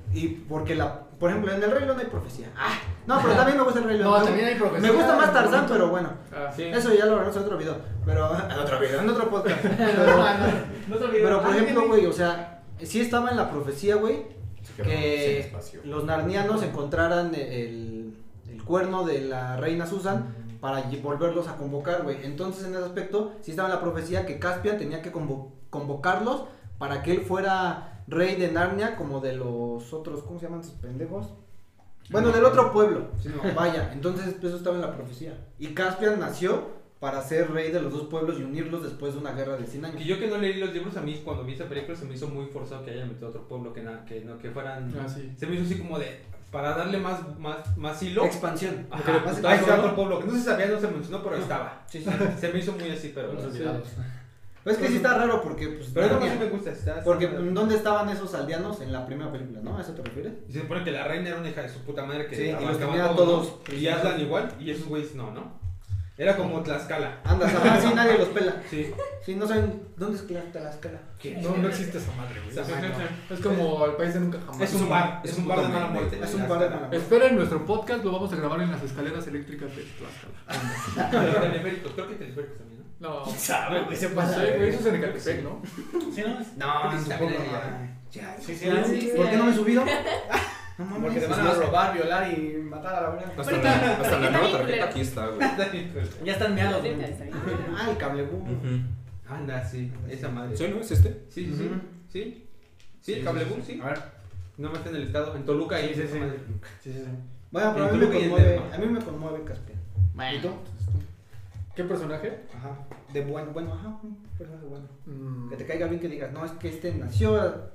Y porque la, por ejemplo, en el Rey León hay profecía. Ah, no, pero también me gusta el Rey León. No, Me- también hay profecía. Me gusta más Tarzán, pero bueno. Ah, Sí. Eso ya lo haremos en otro video. Pero en otro video, en otro podcast. No, Pero, no, no te olvides. pero por Ah, ejemplo, ¿qué? güey, o sea, sí estaba en la profecía, güey, Se quedó sin que espacio. los narnianos encontraran el, el cuerno de la reina Susan para lle- volverlos a convocar, güey. Entonces, en ese aspecto, sí estaba en la profecía que Caspian tenía que convo- convocarlos para que él fuera rey de Narnia, como de los otros, ¿cómo se llaman esos pendejos? Bueno, del otro pueblo. Sí, no. Vaya, entonces eso estaba en la profecía. Y Caspian nació para ser rey de los dos pueblos y unirlos después de una guerra de cien años. Y yo que no leí los libros, a mí cuando vi esa película se me hizo muy forzado que hayan metido otro pueblo que, na- que no que fueran. Ah, sí. Se me hizo así como de. Para darle más, más, más hilo. Expansión. Ajá, Más ahí expansión, está ¿no? otro pueblo que no se sabía, no se mencionó, pero ahí estaba. Sí, sí. Se me hizo muy así, pero. Los sí. olvidados. Pues es que sí está raro porque, pues, Pero eso Narnia- sí me gusta. Está, está- porque ¿dónde estaban esos aldeanos en la primera película, no? ¿A eso te refieres? Y se supone que la reina era una hija de su puta madre que Sí, y los abarcaba tenía todo, todos. ¿no? Y Aslan igual, y esos güeyes no, ¿no? Era como Tlaxcala. Anda, ajá, sí, nadie los pela. Sí. Sí, no saben dónde es Tla- Tlaxcala. No, no existe esa madre, güey. Esa madre, no. Es como el país de nunca jamás. Es un bar, es un bar de mala muerte. Es un bar de mala muerte. Esperen nuestro podcast, lo vamos a grabar en las escaleras eléctricas de Tlaxcala. Los teleféricos, creo que teleféricos también, ¿no? No, ¿Sabe, güey? Se no pasa. sé, güey, eso es en Ecatepec, ¿no? ¿Sí, no? No, Creo que supongo también no. allá. Ya, Sí, sí, ¿Por sí, sí. qué no me he subido? No mames. Porque te van a robar, violar y matar a la verga. Hasta Porque- la, hasta porque la está nueva bien tarjeta culero. aquí está, güey. Ya están meados, güey. Ah, el cable boom. Ujú. Anda, sí, esa madre. ¿Sí, no? ¿Es este? Sí, sí, sí. Ujú. Sí, sí, el cable boom, sí. A ver. No me está en el estado, en Toluca Sí, y sí, esa sí. madre. Sí, sí, sí. Bueno, pero a En mí me Toluca y en conmueve, Denver. a mí me conmueve Caspian. ¿Y tú? ¿Qué personaje? Ajá. De bueno, bueno, ajá, un personaje bueno. Mm, Que te caiga bien, que digas, no, es que este nació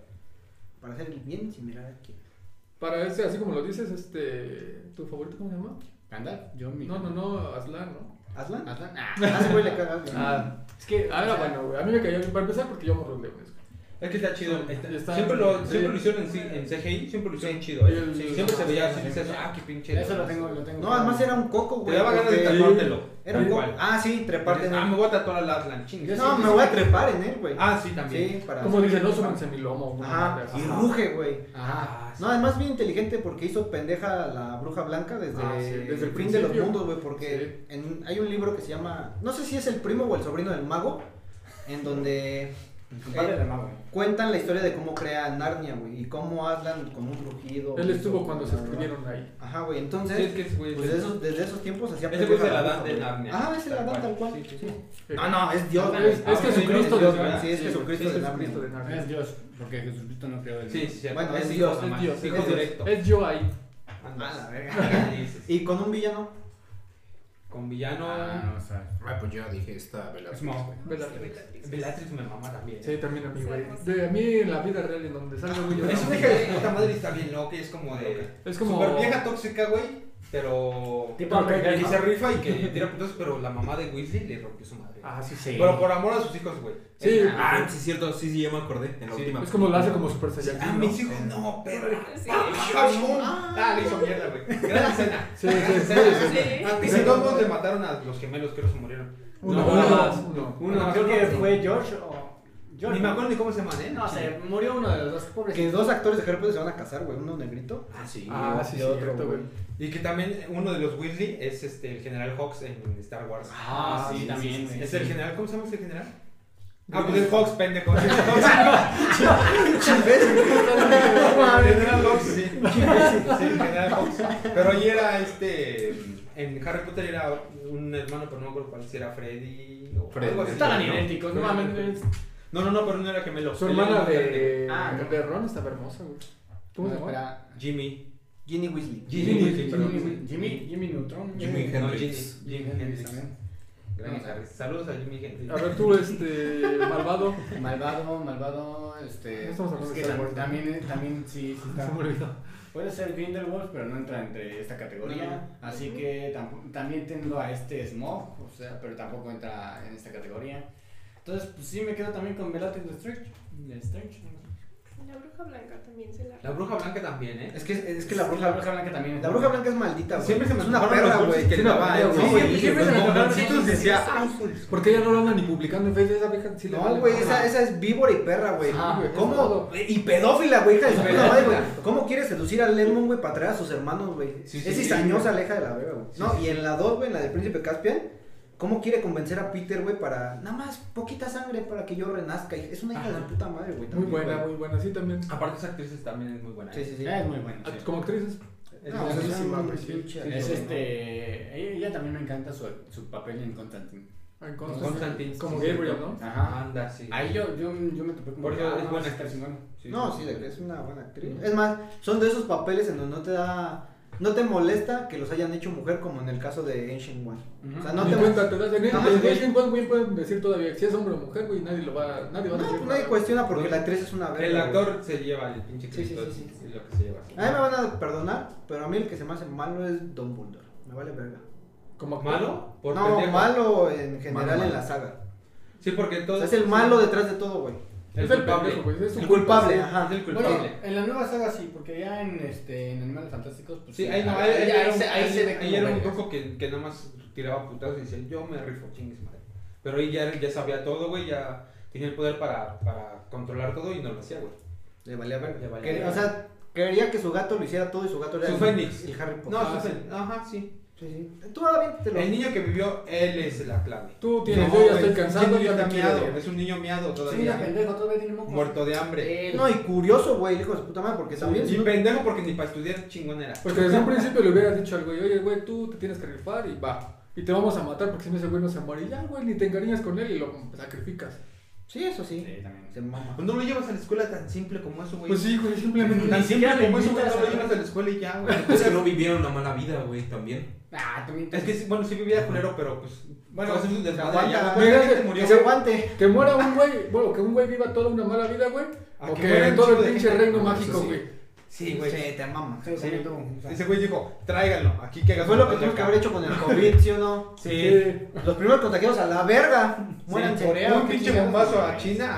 para hacer el bien sin mirar a quién. Para este, así como lo dices, este. ¿Tu favorito cómo se llama? Gandalf, yo mi. No, no, no, Aslan, ¿no? ¿Aslan? Aslan. Ah. A ese güey le caga Aslan. Ah, es que. Ah, era o sea, bueno, güey. A mí me caía bien. Para empezar, porque yo amo los leones. Es que está chido. Sí, está- está- siempre, lo, sí. siempre lo hicieron en, C- en C G I, siempre lo hicieron Sí. chido. ¿eh? Y el- Sí, Siempre no, se veía sí, así, sí, dices, sí. ah, qué pinche. Eso lo tengo, lo tengo. No, además era un coco, Te güey. daba ganas de porque- tatuártelo. Era un coco. Igual. Ah, sí, treparte en Ah, me él. voy a tatuar al Aslan, chingue. No, me voy a trepar en él, güey. Ah, sí, también. Sí, para. Como dice, no súbanse a mi lomo. una Ajá, madre así. y ruge, güey. Ajá. sí. No, además bien inteligente porque hizo pendeja a la bruja blanca desde, Ah, sí, desde el el fin de los principio. mundos, güey, porque en- hay un libro que se llama, no sé si es el primo o el sobrino del mago, en donde El compadre eh, del mago. cuentan la historia de cómo crea Narnia, güey, y cómo Aslan con un rugido. Él estuvo hizo- cuando se escribieron ahí. Ajá, güey, entonces, Sí, es que ese güey. pues de esos, desde esos tiempos hacía Ese güey es el pendeja a la Adán bruja, de güey. Narnia. Ah, es el Tal Adán cual. tal cual. Sí, sí, sí. Eh, No, no, es Dios, Es- güey. es Ah, Jesucristo, es Dios, güey. ¿verdad? Sí, es Sí, Jesucristo es de Jesucristo de Narnia. Narnia. Es Dios, porque Jesucristo no creó el. Sí, sí, cierto. Bueno, es hijo Dios, nomás, es Dios, hijo es Dios. directo. Es yo ahí. Anda. Ah, la verga. ¿Qué dices? Y con un villano. Con villano. Ah, no, o sea. Ah, pues ya dije esta Bellatrix. Smoke. Bellatrix. Bellatrix me mama también. Sí, también a mí, güey. De a mí en la vida real, en donde salga, güey, yo Es no- una hija de puta madre y está bien loca y es como de. Es como. Super vieja tóxica, güey. Pero. Tipo pero que, American, que ¿no? se rifa y que tira putos, pero la mamá de Weasley le rompió su madre. Ah, sí, Sí. Pero por amor a sus hijos, güey. Sí, Ah, sí, cierto, sí, sí, ya me acordé. En la Sí, última. es como lo hace como Super Ah, Saiyajin, ¿no? mis hijos no, perra. Sí. Ah, le hizo mierda, güey. Gran escena. Sí, sí, sí, sí. Sí. Y si todos le mataron a los gemelos, creo que se murieron. Uno, No, uno no, más, uno. Uno, Creo que sí. fue George o. George. Ni me acuerdo ni cómo se llaman, ¿eh? No sé, murió uno de los dos pobres. Que dos actores de Harry Potter se van a casar, güey. Uno negrito. Ah, sí. Ah, sí, y sí, otro, cierto, güey. Y que también uno de los Weasley es este, el general Hawks en Star Wars. Ah, sí, sí, también, sí, güey. ¿Es el general? ¿Cómo se llama ese general? Ah, Creo pues que es Hawks, pendejo. Sí, Hawks. General Hawks, sí. Sí, general Hawks. Pero ahí era este. En Harry Potter era un hermano, pero no me acuerdo cuál, si era Freddy o Freddy. algo así. Estaban ¿no? idénticos, no Freddy. mames. No, no, no, pero no era gemelo. Su Él hermana era verde. de. Ah, de Ron estaba hermosa, güey. ¿Cómo se No, llama? espera. Jimmy. Ginny Weasley. Jimmy, Jimmy, Weasley, perdón. Jimmy, Jimmy, Jimmy Neutron. Jimmy No, Hendrix. Jimmy, Jimmy Hendrix. también. Gran guitarrista. Saludos a Jimmy Hendrix. A ver, tú, este. Malvado. Malvado, malvado, este. No estamos hablando es que de Star Wars, tam- también, también sí, sí Se está. me olvidó. Puede ser Grindelwald, pero no entra entre esta categoría. No. Así que tampo- también tengo a este Smog, o sea, pero tampoco entra en esta categoría. Entonces, pues sí me quedo también con Bellatrix Lestrange. Lestrange. La bruja blanca también se la. La bruja blanca también, ¿eh? Es que, es que la Sí, bruja, la bruja blanca también. la bruja blanca es maldita, güey. Siempre se me es una antojaron perra, los güey, dulces que que la le va, daban, güey. güey. Sí, siempre los se me antojaron bomboncitos esos decía, dulces. ah, ¿Por qué ya no lo andan ni publicando en Facebook? Esa vieja sí le No, vale. güey, Ajá. esa, esa es víbora y perra, güey. Ah, güey, es ¿Cómo? todo. Y pedófila, güey, hija de su puta Pedófila. madre, güey. ¿Cómo quiere seducir a Lemon, güey, para traer a sus hermanos, güey? Sí, sí, es sí, cizañosa, güey. aleja de la verga, güey. Sí, No, sí, y sí. en la dos, güey, en la del Príncipe Caspian, ¿cómo quiere convencer a Peter, güey, para nada más poquita sangre para que yo renazca? Es una hija de Ajá. su puta madre, güey. Muy también, buena, güey. muy buena. Sí, también. Aparte esa actriz también es muy buena. Sí, ¿eh? sí, sí. Es muy buena. Ah, sí. Como actriz es. Es No, muy o sea, es buenísima, un güey, sí. pinche Sí, Es actor, este. Ella, ella también me encanta su, su papel en Constantine. En Constantine. Como sí, Gabriel, sí. ¿no? Ajá. Anda, sí. Ahí yo, yo, yo me topé como. Por que, eso ah, es no, buena está chingón. Sí, No, sí, sí, de que es una buena actriz. Ujú. Es más, son de esos papeles en donde no te da, no te molesta que los hayan hecho mujer, como en el caso de Ancient One. Ujú. O sea, no Ni te cuenta te das. En No, en güey. Asian One, güey, pueden decir todavía si es hombre o mujer, güey, nadie lo va, nadie va a No, decir pues nadie nada. cuestiona porque No. la actriz es una verga. El güey. actor se lleva el pinche Sí, sí, crédito, sí, sí. es lo que se lleva. A mí me van a perdonar, pero a mí el que se me hace malo es Dumbledore. Me vale verga. Como actor. ¿Malo? Por No, pendejo. malo en general Malo, en malo. la saga. Sí, porque O todo. sea, es el malo detrás de todo, güey. El Es el culpable. pendejo, güey. Es su El culpa, culpable, sí. ajá. Es el Bueno, culpable. en la nueva saga sí, porque ya en este en Animales Fantásticos pues Sí, ahí no, ahí, ahí, ahí era un- se, ahí se ve ahí como era un vergas. loco que, que nada más tiraba putazos y decía, yo me rifo, chingues madre. Pero ahí ya, ya sabía todo, güey, ya tenía el poder para, para controlar todo y no lo hacía, güey. Le valía verga. Le valía Que- verga. O sea, quería que su gato lo hiciera todo y su gato era Su el, Fénix. el Harry Potter. No, Ah, su sí. fe- ajá, sí. Sí, sí. Tú ahora bien te lo. El niño que vivió, él es la clave. Tú tienes, No, yo ya güey, estoy cansado, ese ya niño me está quiero miado, ir. es un niño miado Sí, todavía. mira, pendejo, todavía tiene mocos. Muerto de hambre. No, y curioso, güey, el hijo de su puta madre, porque también. Y si no- pendejo porque ni para estudiar chingón era. Porque desde un principio le hubieras dicho al güey, oye, güey, tú te tienes que rifar y va. Y te vamos a matar porque si no ese güey no se muere. Y ya, güey, ni te encariñas con él y lo sacrificas. Sí, eso sí. Sí, también. Se mama. No lo llevas a la escuela tan simple como eso, güey. Pues sí, güey, simplemente. Tan Ni simple siquiera como le eso, güey, invitas no lo a- llevas a la escuela y ya, güey. Es que no vivieron una mala vida, güey, también. Ah, también. Es que, sí, bueno, sí vivía culero, pero pues. Bueno, fue hacer un desmadre, aguanta, ya, aguanta, güey, la que- gente murió. Que se aguante. Que muera un güey, bueno, que un güey viva toda una mala vida, güey. A O que que muera un todo chingo el de pinche gente. reino No, eso mágico, sí. güey. Sí, güey. Sí, te mama. Sí, también tú, o sea. Ese güey dijo, tráiganlo, aquí que hagas Fue lo una que tuvimos que pachaca. haber hecho con el COVID, ¿sí o no? Sí. Los primeros contagiados a la verga. Muéranse. Sí, Corea, Un ¿qué pinche chingados? bombazo a China, a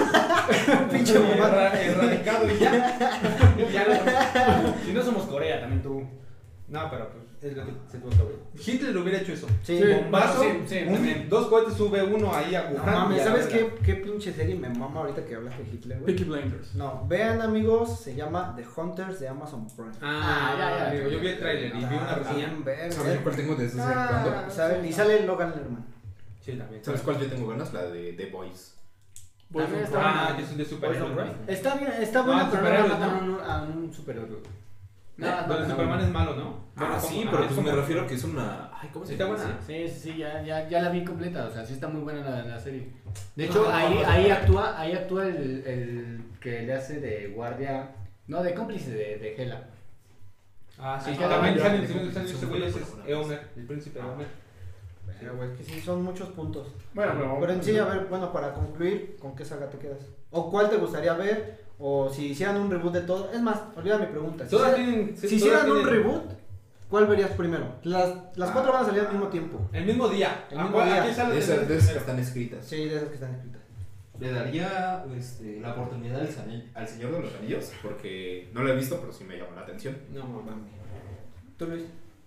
Wuhan. Un pinche bombazo. erra- erradicado y ya. Y ya no. Si no somos Corea, también tú. No, pero pues es lo que se tuvo que ver. Hitler hubiera hecho eso. Sí, Sí. Bombazo, Bueno, sí, sí, un- también. dos cohetes sube uno ahí a No Wuhan. mames, y a la ¿sabes verga. qué, qué pinche serie me mama ahorita que hablas de Hitler, güey? Peaky Blinders. No, vean amigos, se llama The Hunters de Amazon Prime. Ah, Ah, ya, ya. amigo, yo vi el trailer y vi una Ah, reseña. bien verga. ¿Sabes cuál tengo desde hace Ah. cuándo? ¿Saben? Y sale Logan Lerman. Sí, también. ¿Sabes cuál yo tengo ganas? La de The Boys. También está Ah, buena. que es de Boys superhéroes, of ¿no? Prey. Está bien, está buena, Ah, pero no superhéroes, matan ¿no? a un, a un superhéroe. Nada, Donde no, Superman no. es malo, ¿no? Ah, Bueno, sí, como- pero ah, pues como- me refiero a que es una... Ay, ¿cómo se Está llama? buena. Sí, sí, sí, ya, ya, ya la vi completa, o sea, sí está muy buena la, la serie. De hecho, Ah, ahí, vamos a ahí ver. actúa, ahí actúa el, el que le hace de guardia, no, de cómplice de, de Hela. Ah, sí, Acá también la- sale la- el segundo sale son ese güey, ese buenas es personas. Eomer, el príncipe Eomer. Pero, güey, que sí, son muchos puntos. Bueno, pero... Pero en sí, a ver, bueno, para concluir, ¿con qué saga te quedas? ¿O cuál te gustaría ver? O si hicieran un reboot de todo. Es más, olvida mi pregunta. Si, Todas hicieran- tienen. si todas hicieran un tienen reboot, ¿cuál verías primero? Las, las cuatro van a salir al mismo tiempo. El mismo día. El Ah, mismo ¿cuál- día. aquí sale De el esas, de primero. esas que están escritas. Sí, de esas que están escritas. Le daría este, la oportunidad al, Sane- al Señor de los Anillos, porque no lo he visto, pero sí me llamó la atención. No, mames. ¿Tú, Luis?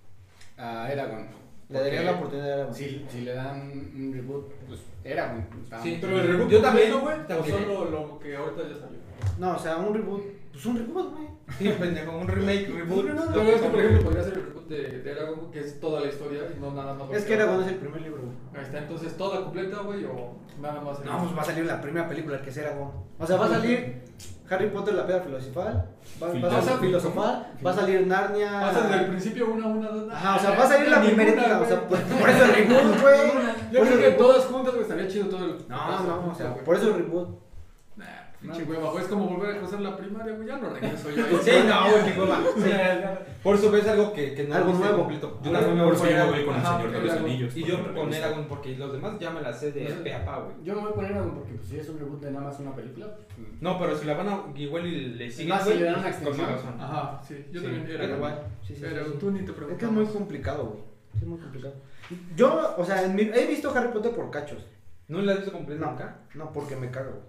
A Eragon. Le daría Porque la oportunidad a Eragon. Si, si le dan un reboot, pues Eragon. está- Sí, Pero el reboot Yo también, completo, güey, o también. solo lo que ahorita ya salió. No, o sea, un reboot. Pues un reboot, güey. Sí, pendejo, un remake, reboot. No, no, no, Pero es que, por ejemplo, podría ser el reboot de, de Eragon, que es toda la historia y no nada más. lo Es que Eragon es el primer libro, güey. Ahí está, entonces toda completa, güey, o nada más. el- No, pues va a salir la primera película que es Eragon. O sea, va a salir Harry Potter, la piedra filosofal. Va, va a Filosofal. salir filosofal. Va a salir Narnia. Pasa desde el principio una, una, dos. Ajá, o sea, va a salir la Ninguna, primera. O güey. sea, por, por eso el reboot, güey. Yo Por creo eso que el reboot. todas juntas, güey, estaría chido todo el. No, no, o sea, güey. por eso el reboot. Nah, pinche hueva, güey, es como volver a cruzar la primaria, güey, ya no regreso yo. Sí, no, güey, qué hueva. Por eso ves algo que, que no Algo viste nuevo. completo. Yo también también me por voy eso a yo Eragon. voy con el Ajá, Señor de los Eragon. Anillos, Y porque yo no lo he con visto. Eragon, porque los demás ya me las sé de pe a pa, güey. Yo me voy a poner Eragon porque pues, si es un reboot de nada más una película. pues, No, pero si la van a. Igual y le siguen. Más si güey, le dan una con extensión. más razón. Ajá, sí, yo Sí, también pero era igual. Sí, sí, Pero sí, sí. tú ni te Es que preguntas. es muy complicado, güey. Sí, es muy complicado. Yo, o sea, en mi- he visto Harry Potter por cachos. ¿No la has visto completa No, nunca? no, porque me cago.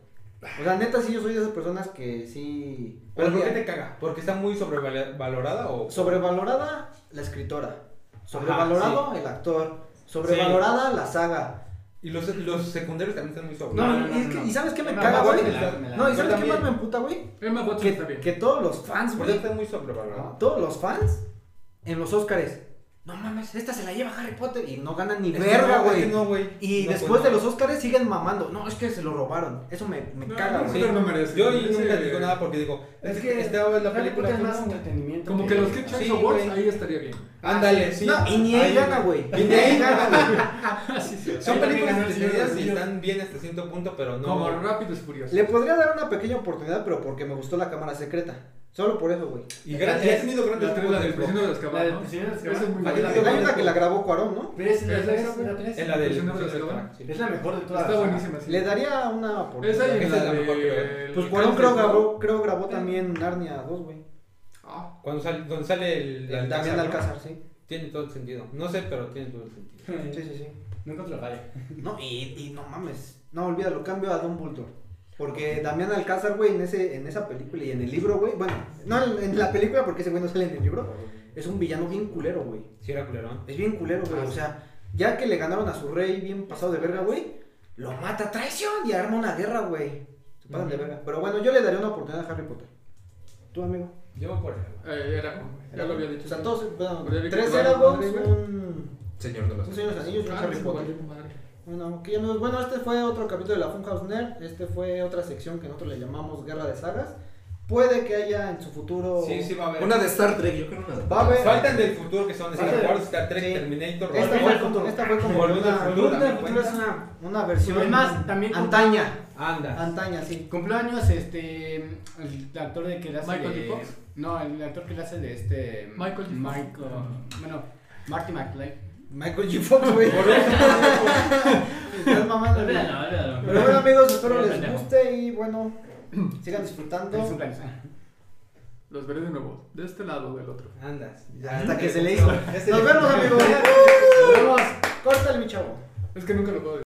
O sea, neta, sí, yo soy de esas personas que sí. ¿Pero por qué odia- te caga? ¿Porque está muy sobrevalorada o...? Sobrevalorada la escritora. Sobrevalorado el actor. Sobrevalorada la saga. Y los, los secundarios también están muy No, sobrevalorados. y, es que- ¿y sabes qué me Emma caga, Watson güey? me la- me la- No, ¿y yo sabes qué también. más me emputa, güey? Emma Watson está Que, bien. que todos los fans, ¿Por qué güey. está muy sobrevalorado? No, todos los fans en los Oscars. No mames, esta se la lleva Harry Potter y no ganan ni Es que verga, no, güey. es que no, güey. Y No, después pues, de no. los Oscars siguen mamando. No, es que se lo robaron. Eso me, me No, caga, no, güey. sí. no merece. Yo y Ese- nunca digo nada porque digo, Es es que que esta es la Harry película Potter es pues, más no. entretenimiento. Como que los Kids Choice Sí, Awards, güey. ahí estaría bien. Ándale, sí. No, y ni ahí gana, güey. Y ni ahí gana, güey. Sí, sí. Son Ahí también películas ganó el Señor de los entretenidas y Anillos. están bien hasta cierto punto, pero no. Como Rápidos y Furiosos. Le podría dar una pequeña oportunidad, pero porque me gustó la cámara secreta. Solo por eso, güey. Y gran- y ha tenido grandes La, juegos la del de prisionero de La Azkaban, del ¿no? prisionero de Esa es Azkaban. muy Hay buena. una- Hay una que la grabó Cuarón, ¿no? Pero es la ¿Es tres, esa, güey? la tres. En la del Prisionero de Museo de Azkaban. Azkaban, sí. Es la mejor de todas. Está las sagas. buenísima, sí. Le daría una oportunidad. Esa y Esa la es la mejor, de... creo. Pues el Cuarón Cáncer, creo ¿no? grabó, creo grabó también Narnia dos, güey. Ah, Cuando sale, donde sale el, El Damián ¿no? Alcázar, sí. Tiene todo el sentido. No sé, pero tiene todo el sentido. Sí, sí, sí. Nunca te lo falla. No, y, y no mames. No, olvídalo, cambio a Dumbledore. Porque Damián Alcázar, güey, en, ese, en esa película y en el libro, güey. Bueno, no en, en la película porque ese güey no sale en el libro. Es un villano bien culero, güey. Si era culerón. Es bien culero, güey. Ah, O sí. sea, ya que le ganaron a su rey bien pasado de verga, güey, lo mata, traición y arma una guerra, güey. Se pasan de verga. Pero bueno, yo le daría una oportunidad a Harry Potter. ¿Tú, amigo? Yo por eh, era, ya lo había dicho. O sea, todos, bueno, Pues ya vi que tres te vale Eragon, madre, güey. un, Señor de los un Señor de los Anillos y un Ah, Harry sí, Potter. valió madre. Bueno, ok, amigos, bueno, este fue otro capítulo de la Funhouse Nerd. Este fue otra sección que nosotros le llamamos Guerra de Sagas. Puede que haya en su futuro. Sí, sí va a haber. Una de Star Trek, yo creo una de Va a haber- Faltan del futuro que son Star Falta- Wars, Star Trek, sí. Terminator, Esta Rogue fue, como, esta fue como Volver al una, futuro, Volver al también futuro es cuenta. una. una versión Además, también cumplió- antaña. Anda. Antaña, sí. Cumpleaños, este. El actor de que le hace. ¿Michael de, J. Fox? No, el actor que le hace de este. Michael J. Fox. Michael. Bueno, Marty McFly. Michael G. Fox, güey. Estás mamando, güey. Olvídalo, olvídalo. Pero bueno, amigos, espero Ya, les pendejo. guste y bueno, sigan Es un disfrutando. plan. Los veré de nuevo. De este lado o del otro. Andas. Hasta que se le hizo. Ya se Nos le- vemos, amigos. Nos vemos. Córtale, mi chavo. Es que nunca lo puedo decir.